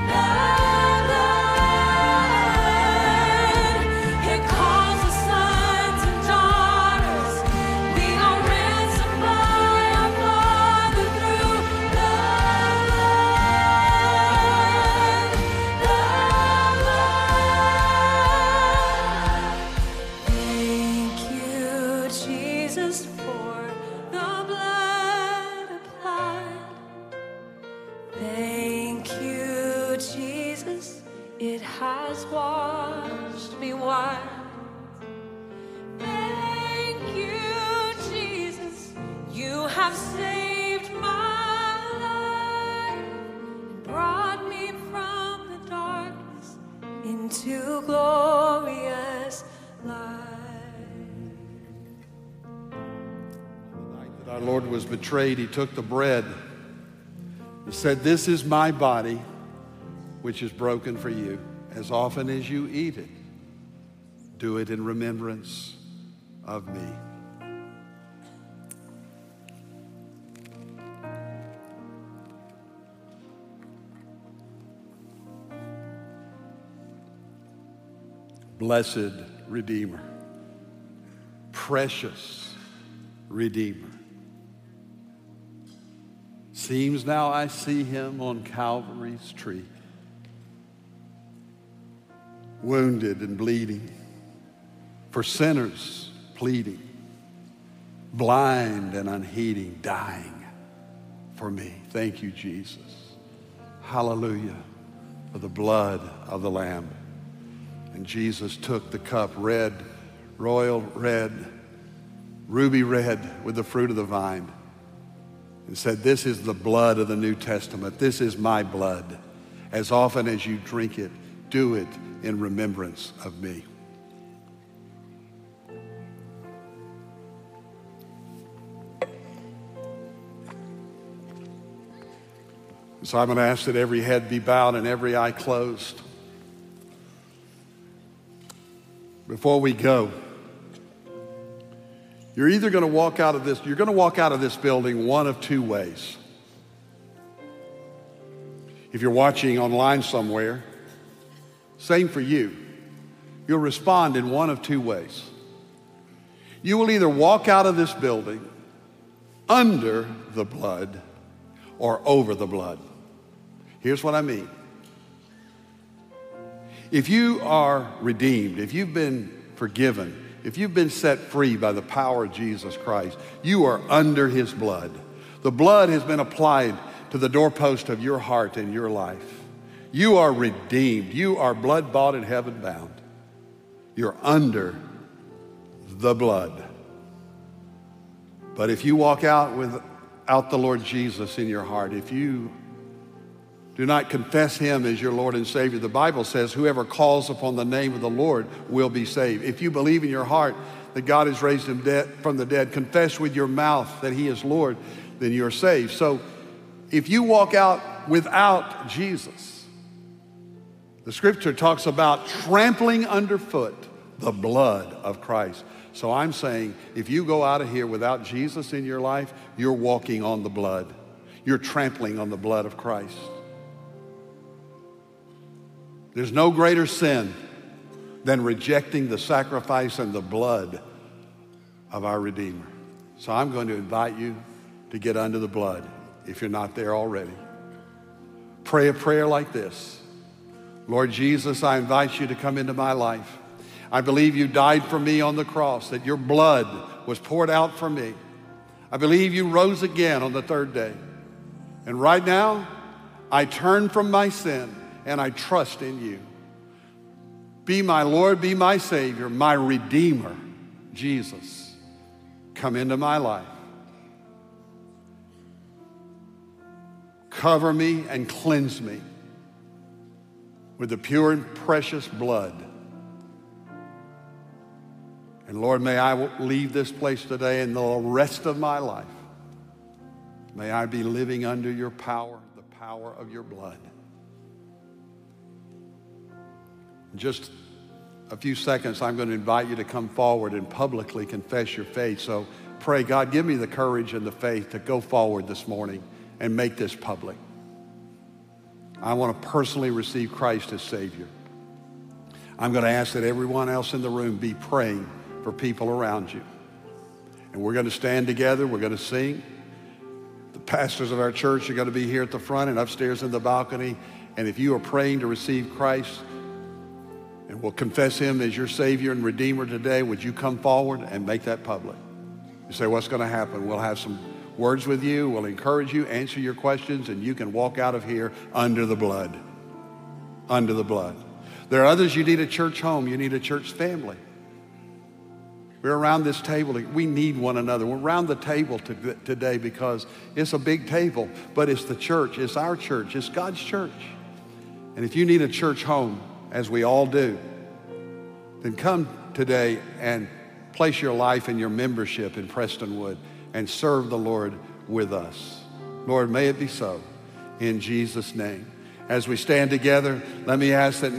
It calls us sons and daughters. We are ransomed by our Father through the blood. Thank you, Jesus, for the blood applied. Thank you, Jesus, it has washed me white. Thank you, Jesus, you have saved my life and brought me from the darkness into glorious light. The night that our Lord was betrayed, he took the bread and said, "This is my body, which is broken for you. As often as you eat it, do it in remembrance of me." Blessed Redeemer, precious Redeemer. Seems now I see him on Calvary's tree, wounded and bleeding, for sinners pleading, blind and unheeding, dying for me. Thank you, Jesus. Hallelujah for the blood of the Lamb. And Jesus took the cup, red, royal red, ruby red with the fruit of the vine, and said, "This is the blood of the New Testament. This is my blood. As often as you drink it, do it in remembrance of me." So I'm going to ask that every head be bowed and every eye closed. Before we go, you're either going to walk out of this building one of two ways. If you're watching online somewhere, same for you. You'll respond in one of two ways. You will either walk out of this building under the blood or over the blood. Here's what I mean. If you are redeemed, if you've been forgiven, if you've been set free by the power of Jesus Christ, you are under his blood. The blood has been applied to the doorpost of your heart and your life. You are redeemed. You are blood bought and heaven bound. You're under the blood. But if you walk out without the Lord Jesus in your heart, if you do not confess him as your Lord and Savior, the Bible says whoever calls upon the name of the Lord will be saved. If you believe in your heart that God has raised him from the dead, confess with your mouth that he is Lord, then you're saved. So if you walk out without Jesus, the scripture talks about trampling underfoot the blood of Christ. So I'm saying, if you go out of here without Jesus in your life, you're walking on the blood. You're trampling on the blood of Christ. There's no greater sin than rejecting the sacrifice and the blood of our Redeemer. So I'm going to invite you to get under the blood if you're not there already. Pray a prayer like this. Lord Jesus, I invite you to come into my life. I believe you died for me on the cross, that your blood was poured out for me. I believe you rose again on the third day. And right now, I turn from my sin and I trust in you. Be my Lord, be my Savior, my Redeemer, Jesus. Come into my life. Cover me and cleanse me with the pure and precious blood. And Lord, may I leave this place today and the rest of my life, may I be living under your power, the power of your blood. In just a few seconds, I'm going to invite you to come forward and publicly confess your faith. So pray, God, give me the courage and the faith to go forward this morning and make this public. I want to personally receive Christ as Savior. I'm going to ask that everyone else in the room be praying for people around you. And we're going to stand together. We're going to sing. The pastors of our church are going to be here at the front and upstairs in the balcony. And if you are praying to receive Christ and will confess him as your Savior and Redeemer today, would you come forward and make that public? You say, what's going to happen? We'll have some words with you. We'll encourage you, answer your questions, and you can walk out of here under the blood. Under the blood. There are others, you need a church home. You need a church family. We're around this table. We need one another. We're around the table today because it's a big table, but it's the church. It's our church. It's God's church. And if you need a church home, as we all do, then come today and place your life and your membership in Prestonwood and serve the Lord with us. Lord, may it be so in Jesus' name. As we stand together, let me ask that